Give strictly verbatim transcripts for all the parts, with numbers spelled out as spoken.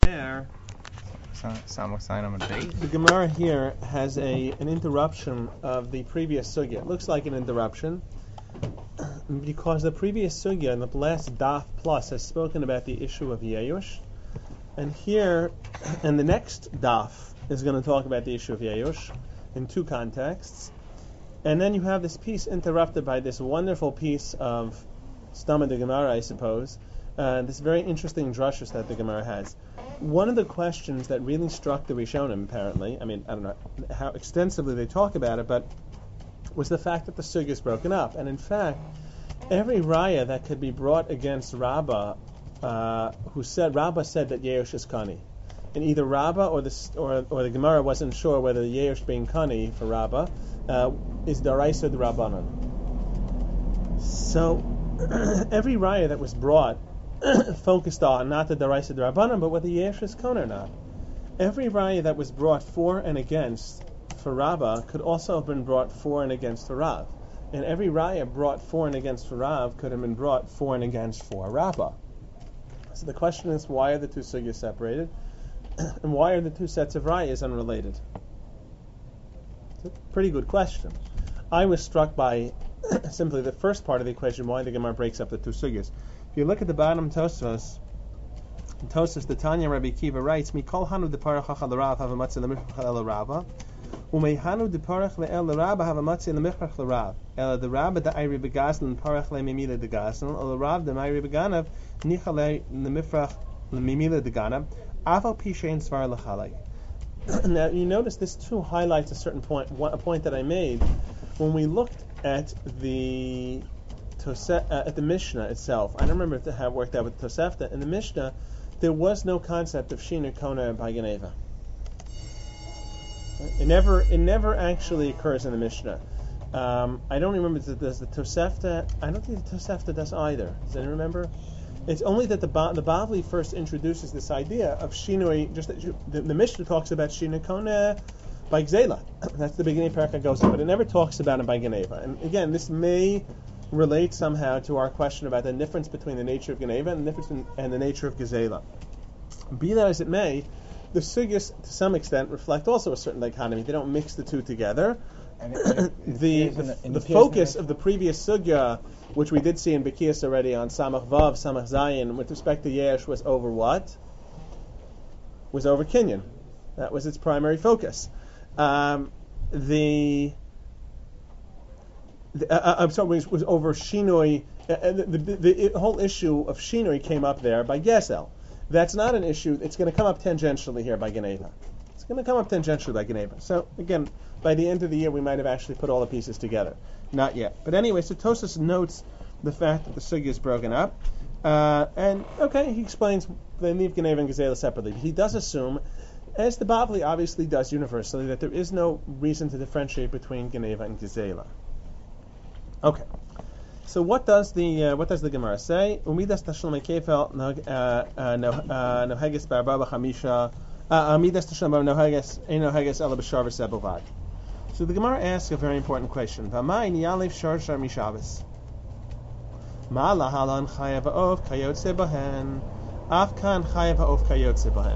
there. The Gemara here has a an interruption of the previous sugya. It looks like an interruption because the previous sugya in the last daf plus has spoken about the issue of Yeyush, and here, and the next daf is going to talk about the issue of Yeyush in two contexts, and then you have this piece interrupted by this wonderful piece of Stama de Gemara, I suppose, uh, this very interesting drushes that the Gemara has. One of the questions that really struck the Rishonim, apparently, I mean, I don't know how extensively they talk about it, but was the fact that the sugya is broken up. And in fact, every raya that could be brought against Rabbah, uh, who said, Rabbah said that Yeush is Kani. And either Rabbah or the, or, or the Gemara wasn't sure whether the Yeush being Kani for Rabbah uh, is Daraisa or the Rabbanon. So, every raya that was brought focused on not the Daraisa the Rabbanan, but whether Yesh is Kon or not. Every raya that was brought for and against for Rabbah could also have been brought for and against for Rav. And every raya brought for and against for Rav could have been brought for and against for Rabbah. So the question is, why are the two sugyas separated? And why are the two sets of rayas unrelated? It's a pretty good question. I was struck by simply the first part of the equation, why the Gemara breaks up the two sugyas. If you look at the bottom Tosfos, Tosfos the Tanya Rabbi Kiva writes, "Mikol hanu deparach l'Rav have a matzah l'michrach el Rabba, umei hanu deparach le'el l'Rabba have a matzah l'michrach l'Rav. El the Rabba da ayri begazlan parach le'mimila degazlan, el Rav da ayri beganav nicha le'mifrach le'mimila deganav. Aval pishein svar l'chalei." Now you notice this too highlights a certain point, a point that I made when we looked at the Tose- uh, at the Mishnah itself. I don't remember if it had worked out with Tosefta. In the Mishnah, there was no concept of Shina Kona by Geneva. It never, it never actually occurs in the Mishnah. Um, I don't remember if does the Tosefta. I don't think the Tosefta does either. Does anyone remember? It's only that the ba- the Bavli first introduces this idea of Shinoi. Just that you, the, the Mishnah talks about Shina Kona by Gzela. That's the beginning of Parakah goes, but it never talks about it by Geneva. And again, this may relate somehow to our question about the difference between the nature of Geneva and the difference in, and the nature of Gezela. Be that as it may, the sugyas to some extent reflect also a certain dichotomy. They don't mix the two together. And it, it, it the the, the, the focus of the previous sugya, which we did see in Bekias already on Samach Vav, Samach Zayin, with respect to Yesh, was over what? Was over Kinyan. That was its primary focus. Um, the The, uh, I'm sorry, was, was over Shinoi. Uh, the, the, the, the whole issue of Shinoi came up there by Gesel. That's not an issue. It's going to come up tangentially here by Geneva. It's going to come up tangentially by Geneva. So again, by the end of the year, we might have actually put all the pieces together. Not yet. But anyway, so Tosas notes the fact that the sugya is broken up. Uh, and, okay, he explains they leave Geneva and Gezela separately. But he does assume, as the Bavli obviously does universally, that there is no reason to differentiate between Geneva and Gezela. Okay, so what does the uh, what does the Gemara say? Umidas tashlum kefel noheges barbaba chamisha. Umidas tashlum noheges ein noheges ela b'shar v'sebovad. So the Gemara asks a very important question. V'may niyalef shar shar mishavas. Ma lahalan chayav ha'ov kayotze bahen. Afkan chayav ha'ov kayotze bahen.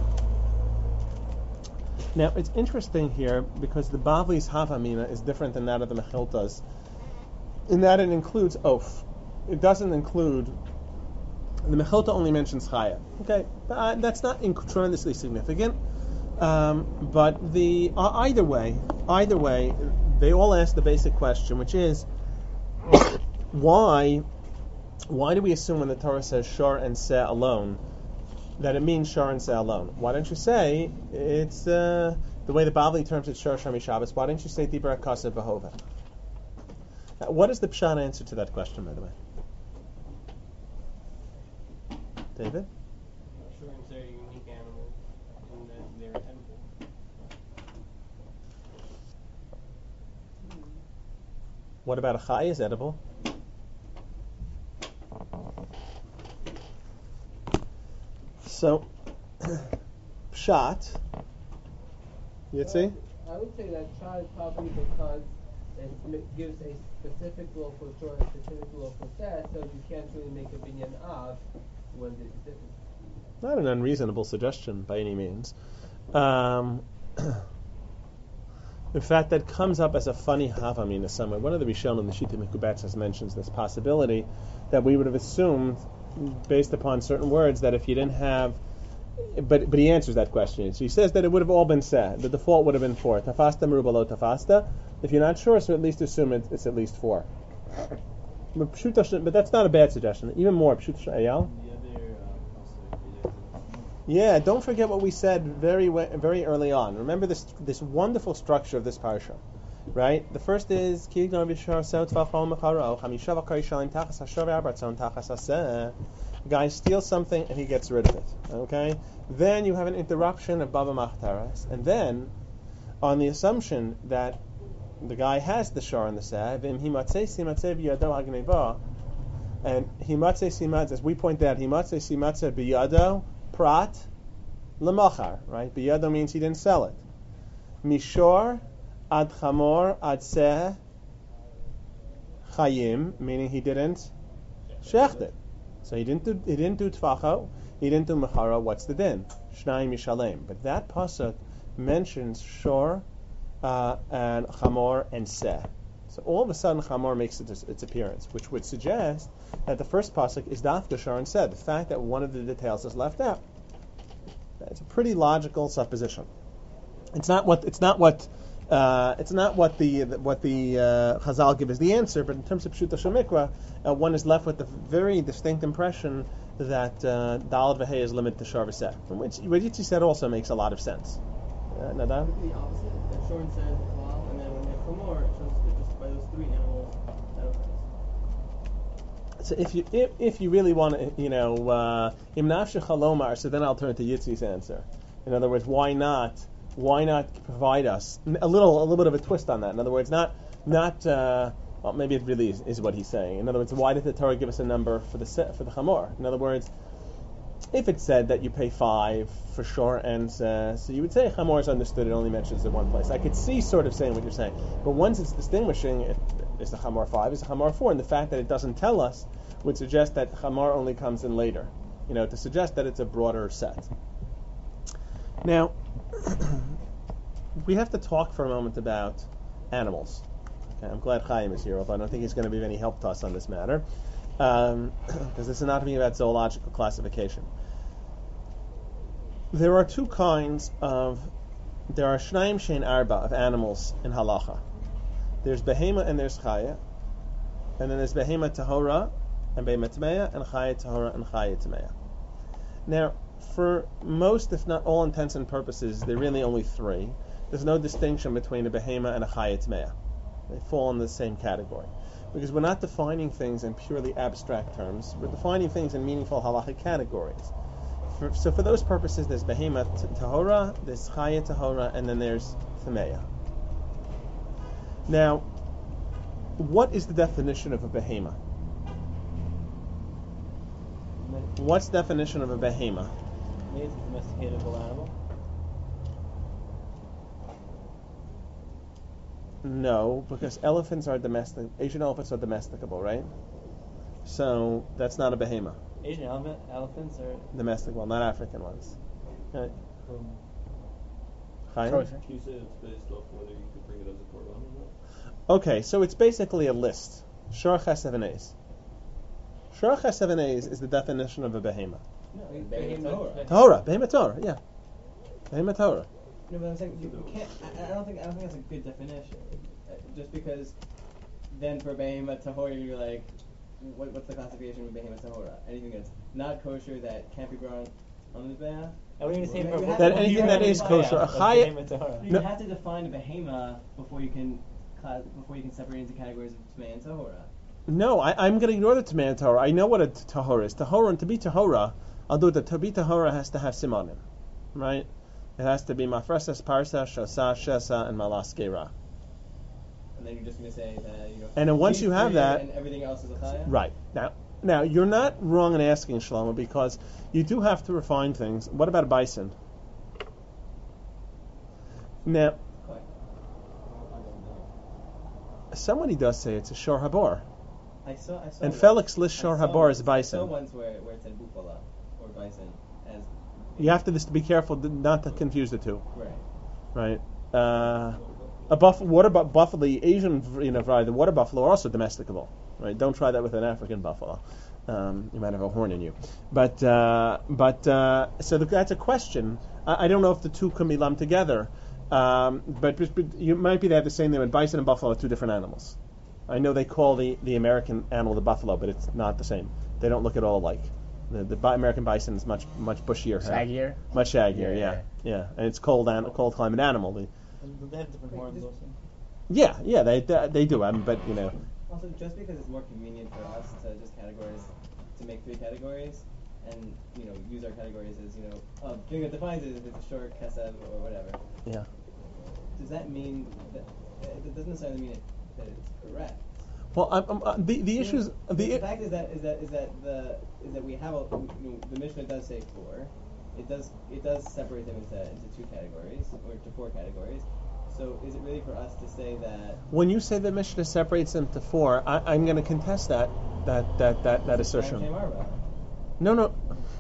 Now it's interesting here because the Bavli's havamina is different than that of the Mechiltas, in that it includes oaf. It doesn't include, the Mechilta only mentions Chaya. Okay, uh, that's not inc- tremendously significant. Um, but the uh, either way, either way, they all ask the basic question, which is, why why do we assume when the Torah says Shar and Se alone, that it means Shar and Se alone? Why don't you say, it's uh, the way the Bavli terms it Shar Shami Shabbos, why don't you say Dibra Kasa Behova? Now, what is the pshat answer to that question, by the way? David? Shrines are unique animals in that they're edible. What about a chai is edible? So, pshat, Yitzi? I would say that shah is probably because it gives a specific law for Torah, a specific law for Seth, so you can't really make a binyan of when the difference. Not an unreasonable suggestion by any means. Um, in fact, that comes up as a funny havamina somewhere. One of the Rishonim in the Shita Mikubatzes mentions this possibility that we would have assumed, based upon certain words, that if you didn't have, but but he answers that question. So he says that it would have all been said. The default would have been four. Tafasta meruba lo tafasta. If you're not sure, so at least assume it, it's at least four. But, pshuta, but that's not a bad suggestion. Even more, pshuta shayal. Yeah, don't forget what we said very very early on. Remember this this wonderful structure of this parsha, right? The first is guy steals something and he gets rid of it. Okay, then you have an interruption of baba machtaras, and then on the assumption that the guy has the shar and the seh, and himatze simatze, as we point out, himatze simatze biyado prat lemachar, right? Biyado means he didn't sell it. Mishor ad chamor ad seh chayim, meaning he didn't shecht it. So he didn't do he didn't do tfacha, he didn't do mechara. What's the din? Shnayim mishalem. But that pasuk mentions shor uh, and chamor and seh. So all of a sudden, chamor makes its, its appearance, which would suggest that the first pasuk is dafka shor and seh. The fact that one of the details is left out. It's a pretty logical supposition. It's not what it's not what uh, it's not what the what the uh, Chazal give as the answer, but in terms of Pshuta Shemikra, uh, one is left with the very distinct impression that uh, Dalad V'Hei is limited to Shor V'Seh, from which what Yitzi said also makes a lot of sense. Uh, Nadav? Would be the opposite. That Shor and Seh is halal, and then when you have Chamor, it shows that just by those three animals, that offends. So if you if, if you really want to, you know, uh, Im Nafshe Chalomar, so then I'll turn to Yitzi's answer. In other words, why not? Why not provide us a little, a little bit of a twist on that? In other words, not, not. Uh, well, maybe it really is, is what he's saying. In other words, why did the Torah give us a number for the for the chamor? In other words, if it said that you pay five for sure, and uh, so you would say chamor is understood. It only mentions it in one place. I could see sort of saying what you're saying, but once it's distinguishing, it, is the chamor five, is the chamor four, and the fact that it doesn't tell us would suggest that chamor only comes in later. You know, to suggest that it's a broader set. Now, we have to talk for a moment about animals. Okay, I'm glad Chaim is here, although I don't think he's going to be of any help to us on this matter, because um, this is not being about zoological classification. There are two kinds of, there are shnayim shein arba of animals in halacha. There's behema and there's chaya, and then there's behema tahora and behema tmeya, and chaya tahora and chaya tmeya. Now, for most, if not all intents and purposes, there are really only three. There's no distinction between a behema and a chaya tmeya. They fall in the same category. Because we're not defining things in purely abstract terms. We're defining things in meaningful halachic categories. For, so for those purposes, there's behema tahora, there's chaya tahora, and then there's tmeya. Now, what is the definition of a behema? What's the definition of a behema? It's a domesticatable animal. No, because elephants are domestic. Asian elephants are domesticable, right? So that's not a behema. Asian elephant, elephants are Domestic, well, not African ones. Right. um, Chaim? Can you say it's based off whether you could bring it as a korban or not? Okay, so it's basically a list. Shor Chesevenes. Shor Chesevenes is the definition of a behema. no, Behema behema- Torah, behema Torah, yeah. Behema Torah. No, but I'm saying you, you can't. I, I don't think. I don't think that's a good definition. Uh, Just because, then for behema tahora, you're like, what, what's the classification of behema tahora? Anything that's not kosher that can't be grown on the mizbeach. Are we going to say You for have That to- anything you that have is to- kosher. A chaya, You No. have to define a behema before you can class, before you can separate into categories of tmei and tahora. no, I, I'm going to ignore the Tamei and Torah. I know what a t- Tahora is. Tahora, and to be Tahora, I'll do it. To be Tahora has to have simanim, right? It has to be mafresas, parsa, shasa, shesa, and malaskera. And then you're just going to say that, you know. And then once these you have three that- and everything else is a chaya. Right. Now, now you're not wrong in asking, Shlomo, because you do have to refine things. What about a bison? Now, somebody does say it's a shor habor, I saw. I saw. and one. Felix lists I shor saw habor one- as I saw bison. ones where, where it said bufala or bison. as You have to just be careful not to confuse the two, right. right? Uh, a buff, water bu- buffalo, the Asian you know variety, the water buffalo, are also domesticable, right? Don't try that with an African buffalo. Um, you might have a horn in you. But uh, but uh, so the, that's a question. I, I don't know if the two can be lumped together, um, but, but you might be they have the same name. And bison and buffalo are two different animals. I know they call the, the American animal the buffalo, but it's not the same. They don't look at all alike. The, the bi- American bison is much much bushier, Shaggier? much shaggier. Yeah, Yeah, yeah, and it's cold an- cold climate animal. They, And they have different horns also. yeah, yeah, they they, they do. Um, but you know, Also, just because it's more convenient for us to just categorize, to make three categories, and you know use our categories as you know, oh, the thing that defines it is if it's a short, kesef, or whatever. yeah. Does that mean that it doesn't necessarily mean it, that it's correct? Well, um, um, uh, the the issues The, the fact is that is that is that the is that we have a you know, the Mishnah does say four. It does it does separate them into into two categories or to four categories. So is it really for us to say that when you say the Mishnah separates them to four, I, I'm going to contest that that that that, that assertion. No, no.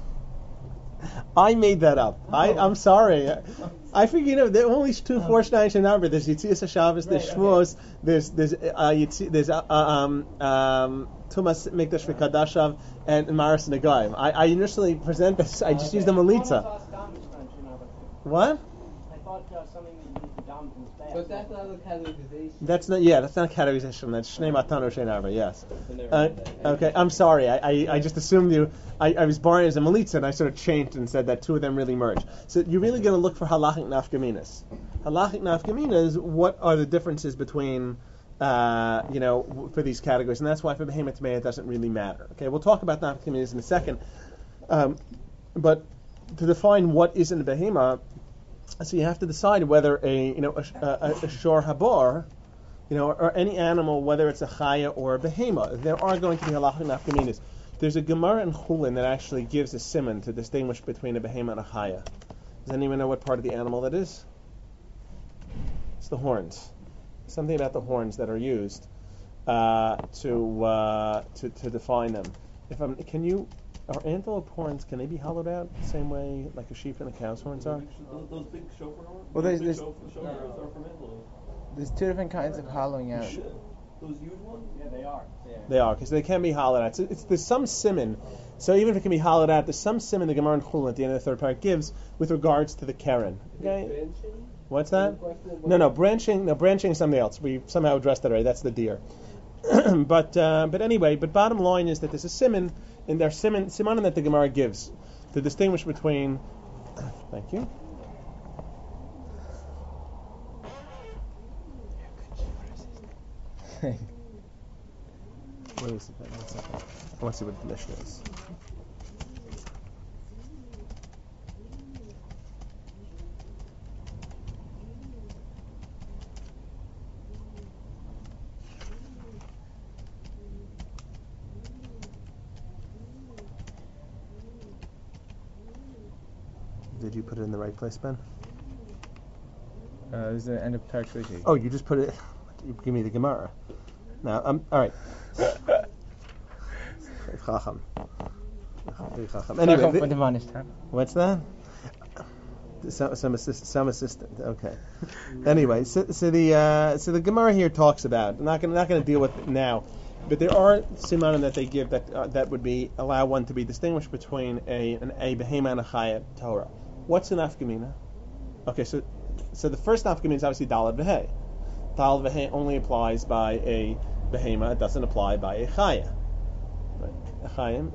I made that up. I, I'm sorry. I figure, you know, there are only two four Shnai number. There's Yitzias HaShabbos, there's Right, Shavuos, there's there's uh, Yitzi, there's uh, um um Tumas Mikdash V'Kadashav and Maris Negayim. I, I initially present this. I just used the Melitza. What? I thought uh, something that you used the dam in the But that's not a categorization. That's not. Yeah, that's not categorization. That's Shnei Matan or Shnei Arba. Yes. never Uh, mind that. okay, I'm sorry. I, I, I just assumed you. I, I was born as a Melitza, and I sort of changed and said that two of them really merge. So you're really going to look for halachic nafkaminas. Halachic nafkaminas. What are the differences between, uh, you know, w- for these categories? And that's why for behemoth meya it doesn't really matter. Okay, we'll talk about nafkaminas in a second. Um, but to define what isn't a behemoth, so you have to decide whether a you know a, a, a shor habar, you know, or any animal, whether it's a chaya or a behema, there are going to be halachic nafkaminas. There's a Gemara in Chulin that actually gives a siman to distinguish between a behema and a chaya. Does anyone know what part of the animal that is? It's the horns. Something about the horns that are used uh, to, uh, to to define them. If I'm, can you? Are antelope horns, can they be hollowed out the same way like a sheep and a cow's horns are? Those, those big shofar horns? Well, those there's- big there's- shofar shofars are from antelope. There's two different kinds of hollowing out. Yeah. Those huge ones? Yeah, they are. They are, because they can be hollowed out. So it's, there's some siman. So even if it can be hollowed out, there's some siman the Gemara in Chulin at the end of the third part gives with regards to the keren. Okay? What's that? No, no, branching. No, branching is something else. We somehow addressed that already. That's the deer. but uh, but anyway, but bottom line is that there's a siman in there siman simanim that the Gemara gives to distinguish between. Thank you. Wait a second. One second. I want to see what the Mishnah is. Did you put it in the right place, Ben? Uh, this is the end of Parak Shlishi. Oh, you just put it. You give me the Gemara. Now, um, all right. Chacham. Chacham. Anyway, for the- the Vanish time. what's that? Some, some assistant. Some assistant. Okay. Anyway, so, so the uh, so the Gemara here talks about. I'm not going not going to deal with it now, but there are simanim that they give that uh, that would be allow one to be distinguished between a an a behema and a chaya Torah. What's an afkamina? Okay, so so the first afkamina is obviously dalad v'hei. Dalad v'hei only applies by a behema. It doesn't apply by a chaya. Right? A chayim.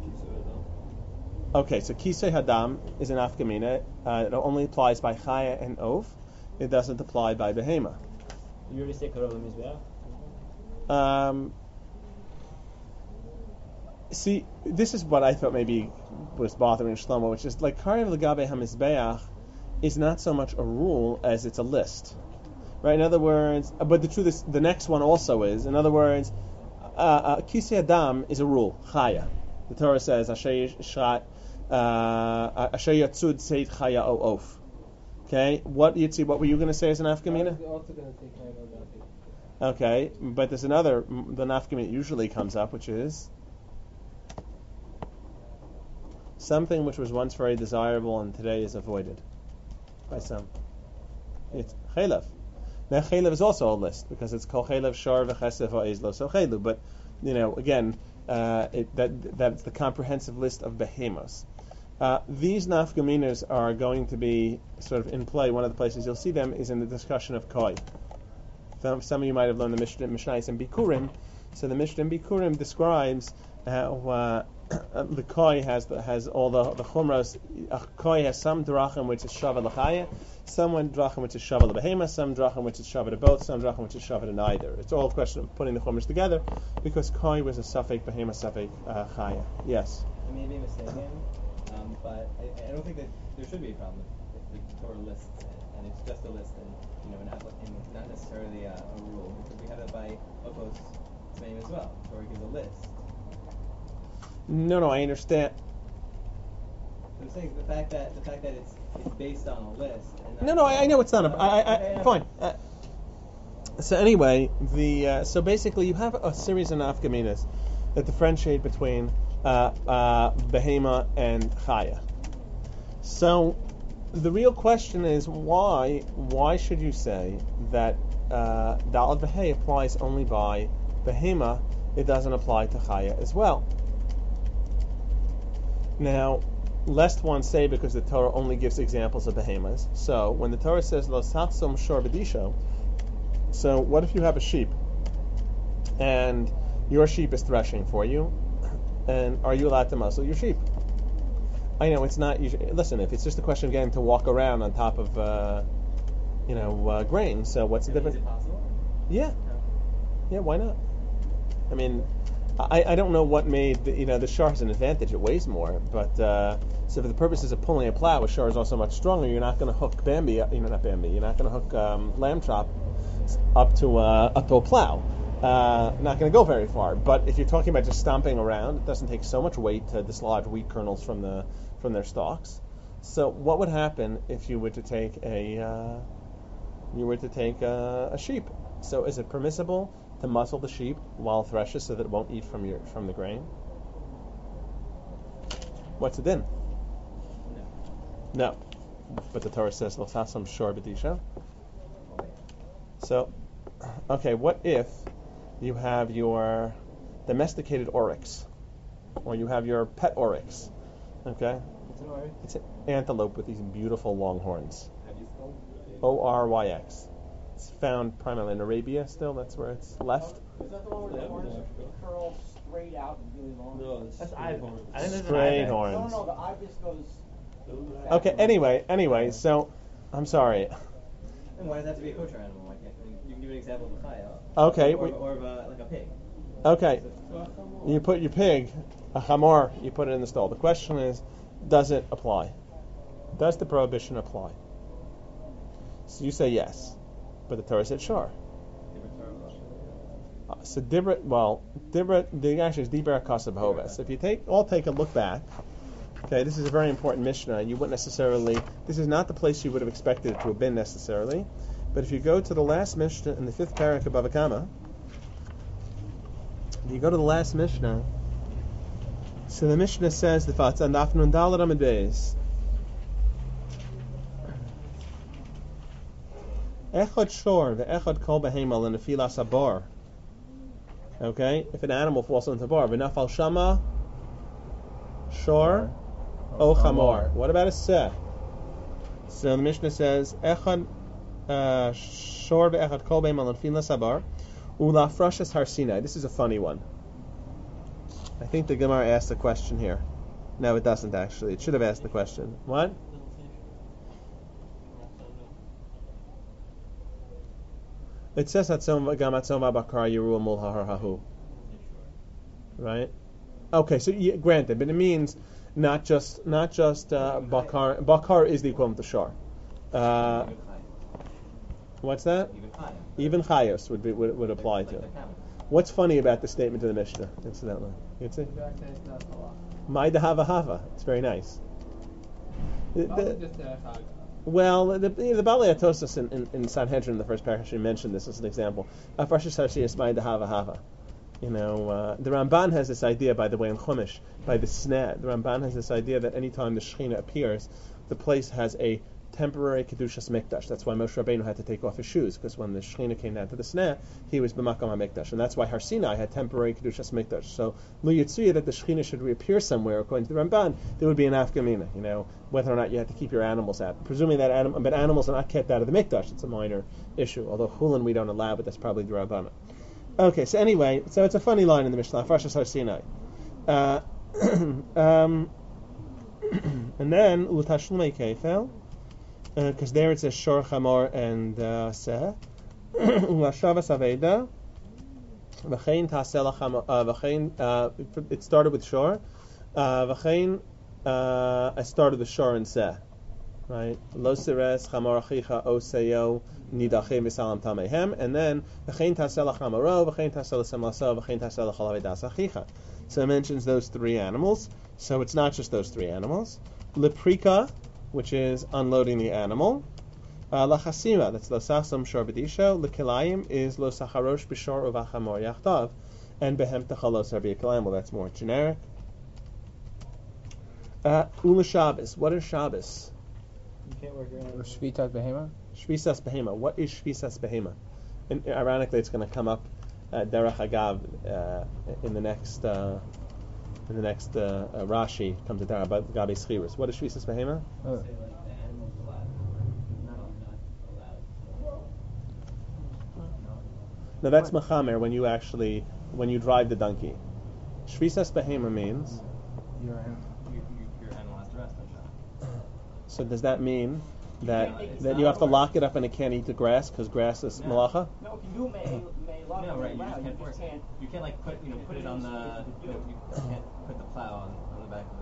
Okay, so kisei hadam is an afkamina. Uh, it only applies by chaya and ov. It doesn't apply by behema. You already say Karol Mizbeach? Um, see, this is what I thought maybe was bothering Shlomo, which is like Karev Legabe HaMizbeach is not so much a rule as it's a list. Right? In other words, but the truth is, the next one also is. In other words, uh, uh, Kisei Adam is a rule, chaya. The Torah says, Asher Yishat, uh, Asher Yatzud Seit Chaya O Of. Okay, what Yitzi, what were you going to say as an I afkamina? was also going to say kind of about it. Okay, but there's another, the nafkamina usually comes up, which is something which was once very desirable and today is avoided by some. It's chaylev. Now chaylev is also a list because it's called chaylev shor v'chesef ha'ezlo so chaylev. But you know, again, uh, it, that that's the comprehensive list of behemos. Uh, these nafgaminas are going to be sort of in play. One of the places you'll see them is in the discussion of koi. Some, some of you might have learned the Mishnah, Mishnayos and Bikurim. So the Mishnah and Bikurim describes how uh, the koi has the, has all the the chumras. A koi has some drachim which is shava l'chaya, some drachim which is shava l'behema, some drachim which is shava to both, some drachim which is shava to neither. It's all a question of putting the chumras together because koi was a suffix behema suffix uh, chaya. Yes. I may be mistaken, um, but I, I don't think that there should be a problem if, if the Torah lists it, and it's just a list, and you know, not, and not necessarily a, a rule. Because we have it by Okos name as well. The Torah gives a list. No, no, I understand. I'm saying the fact that the fact that it's it's based on a list. And not No, no, I, I know it's not a. I, I, Okay, I, yeah. fine. Uh, so anyway, the uh, so basically you have a series of nafkaminas that differentiate between uh, uh, behema and chaya. So the real question is why why should you say that uh, dalad v'hei applies only by behema? It doesn't apply to chaya as well. Now, lest one say because the Torah only gives examples of behemoths. So when the Torah says lo satsom shor b'disho, so what if you have a sheep and your sheep is threshing for you, and are you allowed to muzzle your sheep? I know it's not. Usually, listen, if it's just a question of getting to walk around on top of, uh, you know, uh, grain, so what's the Is difference? it possible? Yeah, yeah. Why not? I mean, I, I don't know what made the, you know the shar has an advantage. It weighs more, but uh, so for the purposes of pulling a plow, a shar is also much stronger. You're not going to hook Bambi, you know, not Bambi. You're not going to hook um, lamb chop up to uh, up to a plow. Uh, not going to go very far. But if you're talking about just stomping around, it doesn't take so much weight to dislodge wheat kernels from the from their stalks. So what would happen if you were to take a uh, you were to take a, a sheep? So is it permissible to muzzle the sheep while it threshes so that it won't eat from your from the grain? What's it in? No. No. But the Torah says lo tasam shor b'disha. So, okay, what if you have your domesticated oryx, or you have your pet oryx? Okay, It's an oryx. it's an antelope with these beautiful long horns. How do you spell? O R Y X. It's found primarily in Arabia. Still, that's where it's left. Is that the one where the horns curl straight out and really long? No, it's That's straight Ivan. horns. I think there's an Straight Ivan. horns. No, no, no, the ibis goes. Okay. Anyway, anyway. So, I'm sorry. And why does it have to be a kosher animal? Why can't you can give an example of a chaya? Okay, Or, we- or of a, like a pig. Okay. You put your pig, a chamor, you put it in the stall. The question is, does it apply? Does the prohibition apply? So you say yes, but the Torah said sure. Uh, so dibra, well, dibra, the actually is dibra kasab hoves. If you take, all take a look back. Okay, this is a very important Mishnah. You wouldn't necessarily. This is not the place you would have expected it to have been necessarily. But if you go to the last Mishnah in the fifth parak of Bava Kama, you go to the last Mishnah. So the Mishnah says the Fatzah Nafnun Dalad Amid Beis. Echad shor ve'echad kol behemal and nefilas habar. Okay, if an animal falls into the bar, v'nafal shama shor o chamor. What about a seh? So the Mishnah says echad uh, shor ve'echad kol behemal and nefilas habar ula frashas har Sinai. This is a funny one. I think the Gemara asked the question here. No, it doesn't actually. It should have asked the question. What? It says Hatzom Gamatzom Abakar Yeru Mul Hahar Hahu. Right? Okay, so yeah, granted, but it means not just not just uh, Bakar. Bakar is the equivalent to Shar. Uh, what's that? Even chaya. Even Chayos would be would, would apply Like to. the camel. What's funny about the statement of the Mishnah, incidentally? You see? My dahava hava. It's very nice. The- the- well, the the, the Balei Atosos in, in, in Sanhedrin, the first paragraph, mentioned this as an example. Afrashis Harshiyas my dahava hava. you know, uh, the Ramban has this idea, by the way, in Chumash, by the sneh. The Ramban has this idea that anytime the Shekhinah appears, the place has a temporary Kedushas Mikdash. That's why Moshe Rabbeinu had to take off his shoes, because when the Shekhinah came down to the sneh, he was b'makom HaMikdash. And that's why Har Sinai had temporary Kedushas Mikdash. So, Lu Yitzuya, that the Shekhinah should reappear somewhere, according to the Ramban, there would be an afkamina, you know, whether or not you had to keep your animals out. Presuming that anim- but animals are not kept out of the Mikdash, it's a minor issue. Although Chulin we don't allow, but that's probably the Ramban. Okay, so anyway, so it's a funny line in the Mishnah, Farshas Har Sinai. Uh, um, and then, U'tashlumei Kefel, because uh, there it says Shor Chamor and uh, Seh. U'ashavas Aveda, V'chein Taseh Lachamor, V'chein, it started with Shor, V'chein, uh, I started with Shor and Seh. Right? Lo Sires, Chamor Achicha, Oseyo, Nidachim Misalam Tamehem, and then V'chein Taseh Lachamoro, V'chein Taseh L'Semlaso, V'chein Taseh L'Chalavedas Achicha. So it mentions those three animals. So it's not just those three animals. Leprika, which is unloading the animal. Uh, Lachasima, that's Losachsam Shor B'disho. Lekilayim is Losacharosh B'shor Uvachamor Yachtav. And Behem Techalos Arbi Kilayim. Well, that's more generic. Uh, Ula Shabbos. What is Shabbos? You can't work around. Shvitas Behema? Shvisas Behema. What is Shvisas Behema? And ironically, it's going to come up uh, Derech Agav uh, in the next uh, in the next uh, uh, Rashi comes to Derech about Gabi Schiris. What is Shvisas Behema? Oh. No, that's Machamer when you actually when you drive the donkey. Shvisas Behema means. Your hand. You, you, your animal has to rest on Shabbat. So does that mean that that you have to lock it up and it can't eat the grass because grass is No. malacha? No, if you do may, may lock No, it right. You around, just can't you force just it. can't. You can't like put you know put it on the you, know, you can't put the plow on, on the back of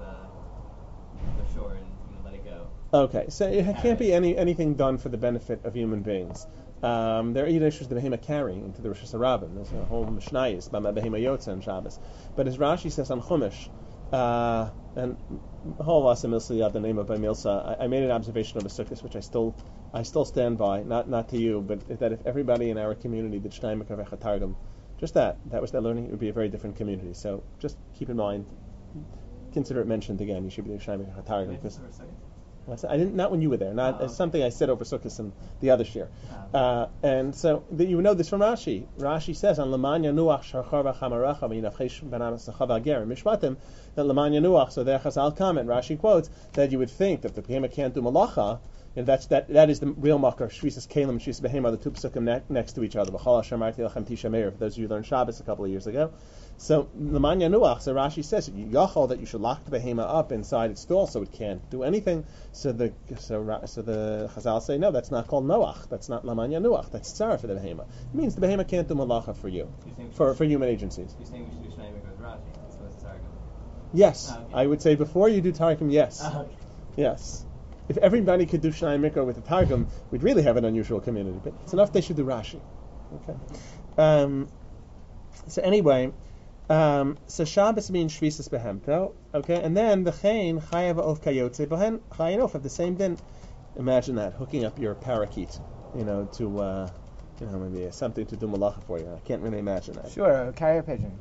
the the shore and you know, let it go. Okay, so it can't be any anything done for the benefit of human beings. Um, there are even issues the behema carrying into the Rosh Hashanah. There's a whole Mishnayis about behema yotza and Shabbos. But as Rashi says on Chumash, uh, and whole Asa Milsa the name of by Milsa, I, I made an observation of a sukkah which I still I still stand by, not not to you, but that if everybody in our community did Shnai Mikra Targum, just that, that was their learning, it would be a very different community. So just keep in mind, consider it mentioned again. You should be doing Shnai Mikra Targum. What's that? I didn't. Not when you were there. Not Oh. it's something I said over Sukkot and the other year. Uh, and so the, you know this from Rashi. Rashi says on Lamanya Nuach Sharchar V'Chamaracha V'Yinafchesh Benanas Sachav Ager Mishpatim that Lamanya Nuach. So there Chazal comment. Rashi quotes that you would think that the behema can't do malacha. And that's that. That is the real makar. Shvisas Kalim and Shvisas Behema, the two psukim ne- next to each other. B'chol Hashem Marti Lachem Tisha Meir. For those of you who learned Shabbos a couple of years ago. So Lamanya Nuach. So Rashi says Yachol that you should lock the behema up inside its stall so it can't do anything. So the so so the Chazal say no, that's not called Noach. That's not Lamanya Nuach. That's tzara for the behema. It means the behema can't do malacha for you, for for human agencies. You're saying we should do Shnai Mikra with Rashi as opposed to Targum. Yes, Oh, okay. I would say before you do Targum, yes, Oh, okay. yes. If everybody could do Shnai Mikra with the Targum, we'd really have an unusual community. But it's enough they should do Rashi. Okay. Um, so anyway, um, so Shabbos means Shvisas Behemto. Okay, and then the Chayin Chayav of Kayotze Bohen Chayin of have the same din. Imagine that hooking up your parakeet, you know, to uh, you know maybe something to do malacha for you. I can't really imagine that. Sure, a carrier pigeon.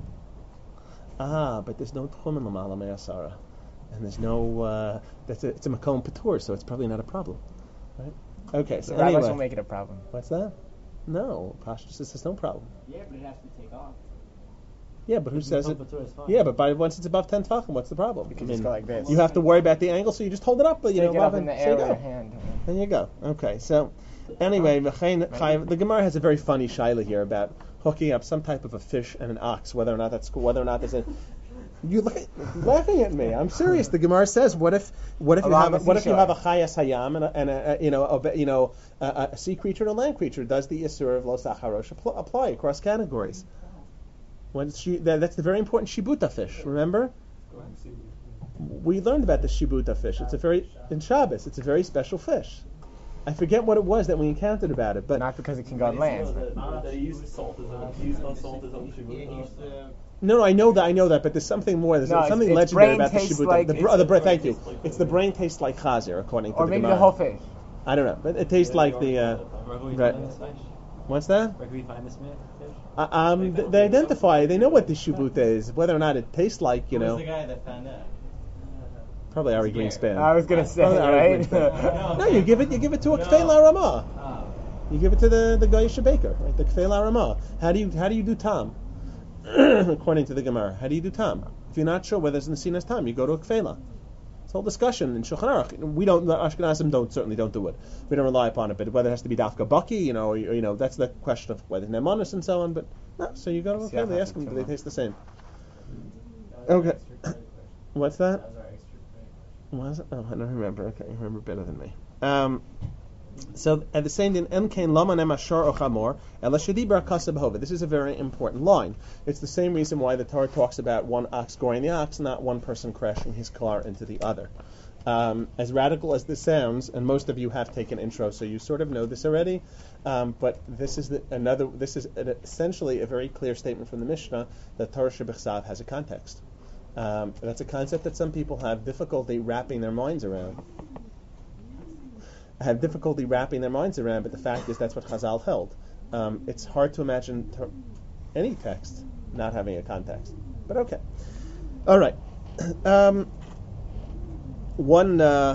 Ah, but there's no tchum in Lamala Me'asara. And there's no, uh, that's a, it's a Makom Patur, so it's probably not a problem. Right? Okay, so The rabbis anyway. will make it a problem. What's that? No, Pashtus says there's no problem. Yeah, but it has to take off. Yeah, but who says it? It's fine. Yeah, but by once it's above ten tefachim, what's the problem? You can I just mean, go like this. you have to worry about the angle, so you just hold it up, but you Take know, it up above in the and- air so with you your go. hand. There you go. Okay, so anyway, V'chein Chayav- the Gemara has a very funny shaila here about hooking up some type of a fish and an ox, whether or not that's whether or not there's a. You look laughing at me. I'm serious. The Gemara says, what if what if you Along have a, the what if you seashore. have a chayas hayam and a, and a, a you know a, you know a, a sea creature and a land creature? Does the isur of lo sacharosh apply, apply across categories? When she, that, that's the very important shibuta fish. Remember, we learned about the shibuta fish. It's a very in Shabbos. It's a very special fish. I forget what it was that we encountered about it, but Not because it can go on land. They use salt as a use no salt as a shibuta. no, no, I know that, I know that, but there's something more. There's No, it's- something its legendary brain about the tastes shibuta. like- the, br- it's oh, the the brain. brain Thank you. tastes like It's the brain tastes like chazer, according to Or the maybe Gemara. the whole fish. I don't know, but it tastes like the. Uh, right. What's that? Where can we find this myth? Uh, um, th- they identify. They know what the shibut is. Whether or not it tastes like, you Who know, was the guy that found out? probably Ari Gary. Greenspan. I was gonna say, Probably Ari right? Greenspan. No, you give it. You give it to a No. kfei Ramah. Oh. You give it to the the Goyish baker, right? The kfei Ramah. How do you how do you do tam? According to the Gemara, how do you do tam? If you're not sure whether it's Nesinas tam, you go to a kfeila. It's a whole discussion in Shulchan Aruch. We don't, the Ashkenazim don't certainly don't do it. We don't rely upon it, but whether it has to be dafka baki, you know, or, you know, that's the question of whether nemonis and so on. But no, so you go to a kfeila, they ask them, do they taste the same? Okay. What's that? Was it? Oh, I don't remember. Okay, you remember better than me. Um, so at the same time, Emkein lama nemashar ochamor ela shedibar kasab. This is a very important line. It's the same reason why the Torah talks about one ox goring the ox, not one person crashing his car into the other. Um, as radical as this sounds, and most of you have taken intro, so you sort of know this already. Um, but this is the, another. This is an, essentially a very clear statement from the Mishnah that Torah Shebechsav has a context. Um, that's a concept that some people have difficulty wrapping their minds around. Have difficulty wrapping their minds around, but the fact is that's what Chazal held. Um, it's hard to imagine ter- any text not having a context. But okay. All right. Um, one uh,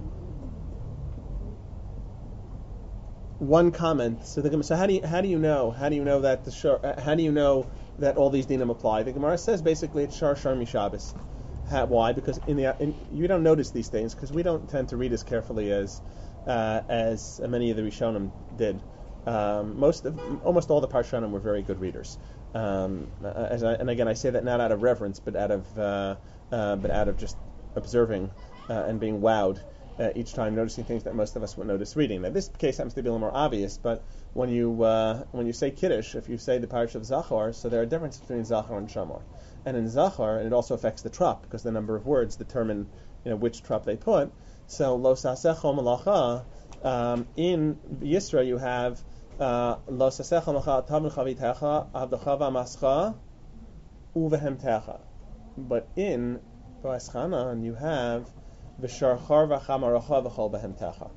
one comment. So the so how do you how do you know how do you know that the shor, uh, how do you know that all these dinim apply? The Gemara says basically it's shar shar mishabes. How, why? Because in the in, you don't notice these things because we don't tend to read as carefully as uh, as many of the Rishonim did. Um, most of almost all the Parshanim were very good readers. Um, as I, and again, I say that not out of reverence, but out of uh, uh, but out of just observing uh, and being wowed uh, each time, noticing things that most of us would notice reading. Now, this case happens to be a little more obvious, but when you uh, when you say Kiddush, if you say the parish of Zachor, so there are differences between Zachor and Shamor. And in Zachor, and it also affects the trup, because the number of words determine, you know, which trup they put. So, Lo Sasecho Malacha, um, in Yisra you have Lo Sasecho Malacha Tav Chavitecha Avdachava Mascha Uvehemtecha. But in Ba'eschanan you have V'sharchar V'chamaracha V'chol Behemtecha.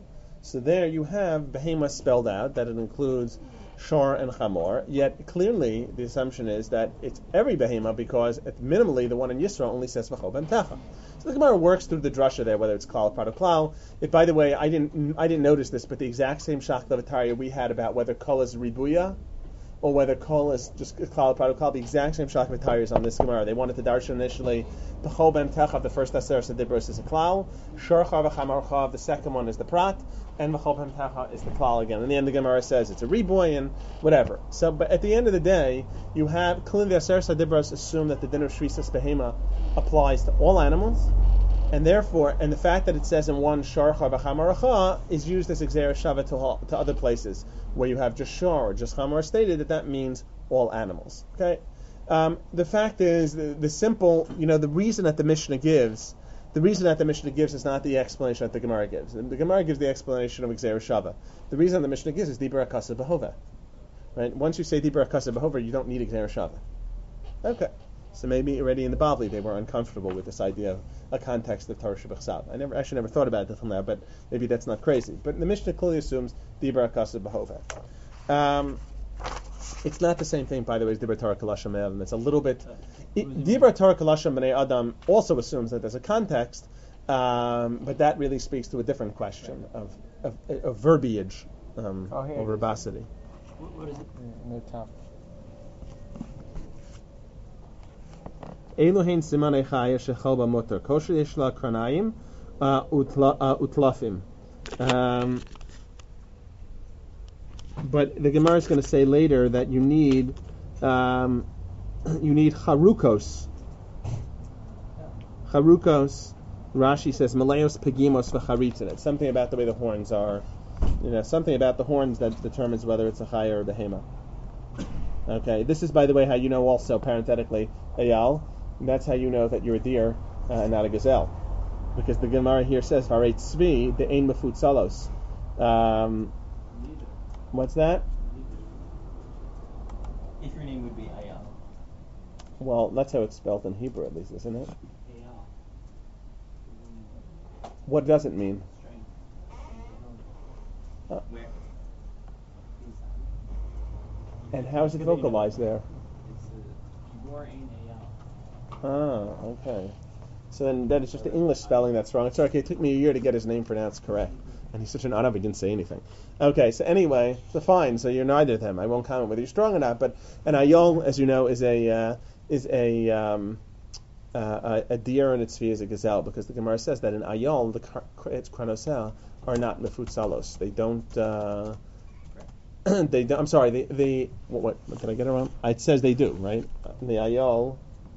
So there you have Behema spelled out, that it includes Shor and Chamor, yet clearly the assumption is that it's every Behema because at minimally the one in Yisra only says V'chol Behemtecha. So the Gemara works through the drasha there, whether it's Klal Prat or Klal. If, by the way, I didn't I didn't notice this, but the exact same Shach Levataria we had about whether Kol is Ribuya or whether Kol is just Klal Prat or Klal, the exact same Shach Levataria is on this Gemara. They wanted to darshan initially the Chol Behemtecha, the first Aser Sedibros is a Klal, Shor Char V'chamarcha, the second one is the Prat, and V'chol Behemtecha is the Klal again. And then the Gemara says it's a Riboy and whatever. So, but at the end of the day, you have Klin the Aser Sedibros assume that the din of Shrisas Behema applies to all animals, and therefore, and the fact that it says in one Shar Char V'chamaracha is used as Xer Shava to, to other places where you have just Shar or just Chamar stated that that means all animals. Okay. Um, the fact is, the, the simple, you know, the reason that the Mishnah gives, the reason that the Mishnah gives is not the explanation that the Gemara gives. The Gemara gives the explanation of Xer Shava. The reason the Mishnah gives is Dibra Akasa Behova. Right? Once you say Dibra Akasa Behova, you don't need Xer Shava. Okay. So maybe already in the Bavli they were uncomfortable with this idea of a context of Torah Shebechsav. I never actually never thought about it until now, but maybe that's not crazy. But the Mishnah clearly assumes Dibra Akasa Behova. Um, It's not the same thing, by the way, as Dibra Torah Kalasha Me'avim. It's a little bit... It, Dibra Torah Kalasha B'nei Adam also assumes that there's a context, um, but that really speaks to a different question of, of, of verbiage um, Oh, here or it is. verbosity. What, what is it? In the top. Eluhin Simanei Chaya Shechol B'motor Kosher Yeshla Kranayim Utlafim. Um... But the Gemara is going to say later that you need um, you need charukos. Charukos. Rashi says Malayos Pegimos v'charitzin. It's something about the way the horns are. You know, something about the horns that determines whether it's a chaya or a behema. Okay, this is, by the way, how you know also parenthetically Eyal. And that's how you know that you're a deer uh, and not a gazelle, because the Gemara here says Varei Tzvi the Ein Mefutzalos. Um, What's that? If your name would be Ayal. Well, that's how it's spelled in Hebrew, at least, isn't it? What does it mean? Uh, Where? And how is it vocalized there? It's uh, Gibor Ein Eyal. Ah, okay. So then that is just the English spelling that's wrong. It's okay, it took me a year to get his name pronounced correct. And he's such an Arab, he didn't say anything. Okay, so anyway, so fine, so you're neither of them. I won't comment whether you're strong or not, but an ayol, as you know, is a uh, is a, um, uh, a a deer and its tzvi is a gazelle, because the Gemara says that an ayol, the kr- its kranosel, are not mefutsalos. They don't. Uh, they don't. I'm sorry. The the what, what, what did I get it wrong? It says they do, right? The ayol.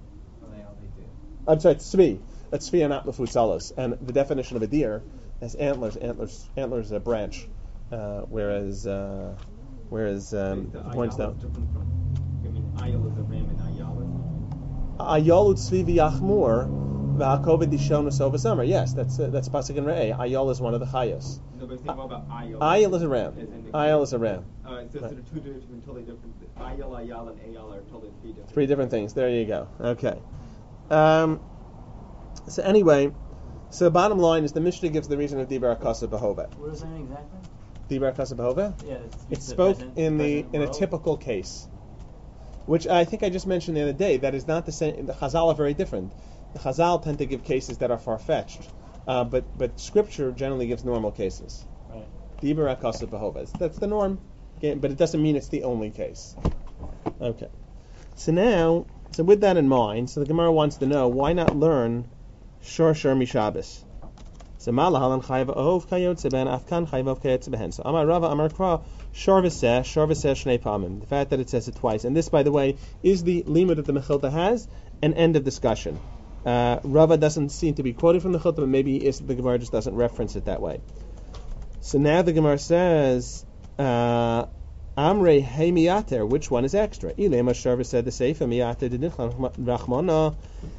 I'm sorry, it's tzvi. A tzvi are not mefutsalos, and the definition of a deer has antlers. Antlers. Antlers is a branch, uh, whereas uh, whereas um, points down. Different from. I mean, ayol is a ram and ayal. Ayol tzvi v'yachmur v'hakoved dishonus over summer. Yes, that's uh, that's pasuk in Re'eh. Ayol is one of the chayos. No, but think about ayol. Ayol is a ram. Ayol is a ram. Uh, so right. There are two different, totally different. Ayol, ayal, and ayal are totally three different. Three different things. There you go. Okay. Um, so anyway, so the bottom line is the Mishnah gives the reason of Dibar Akasa Behova. What does that mean exactly? Dibar Akasa Behova? Yeah, it's, it's the spoke present, in the present in a world. typical case, which I think I just mentioned the other day. That is not the same. The Chazal are very different. The Chazal tend to give cases that are far fetched, uh, but but Scripture generally gives normal cases. Right. Dibar Akasa Behova. That's the norm, okay, but it doesn't mean it's the only case. Okay. So now. So with that in mind, so the Gemara wants to know, why not learn Shor Shor Mishabes? So Malahalan Chayva Ohov Kayotze Ben Afkan Chayva Kayotze Behen. So Amar Rava Amar Kra Shor V'Seh Shor V'Seh Shnei Pamim. The fact that it says it twice, and this, by the way, is the limud that the Mechilta has. An end of discussion. Uh, Rava doesn't seem to be quoted from the Mechilta, but maybe is, the Gemara just doesn't reference it that way. So now the Gemara says. Uh, Amrei hey miyater, which one is extra? Ilema Sharva said the Seifa miyater did Rachmana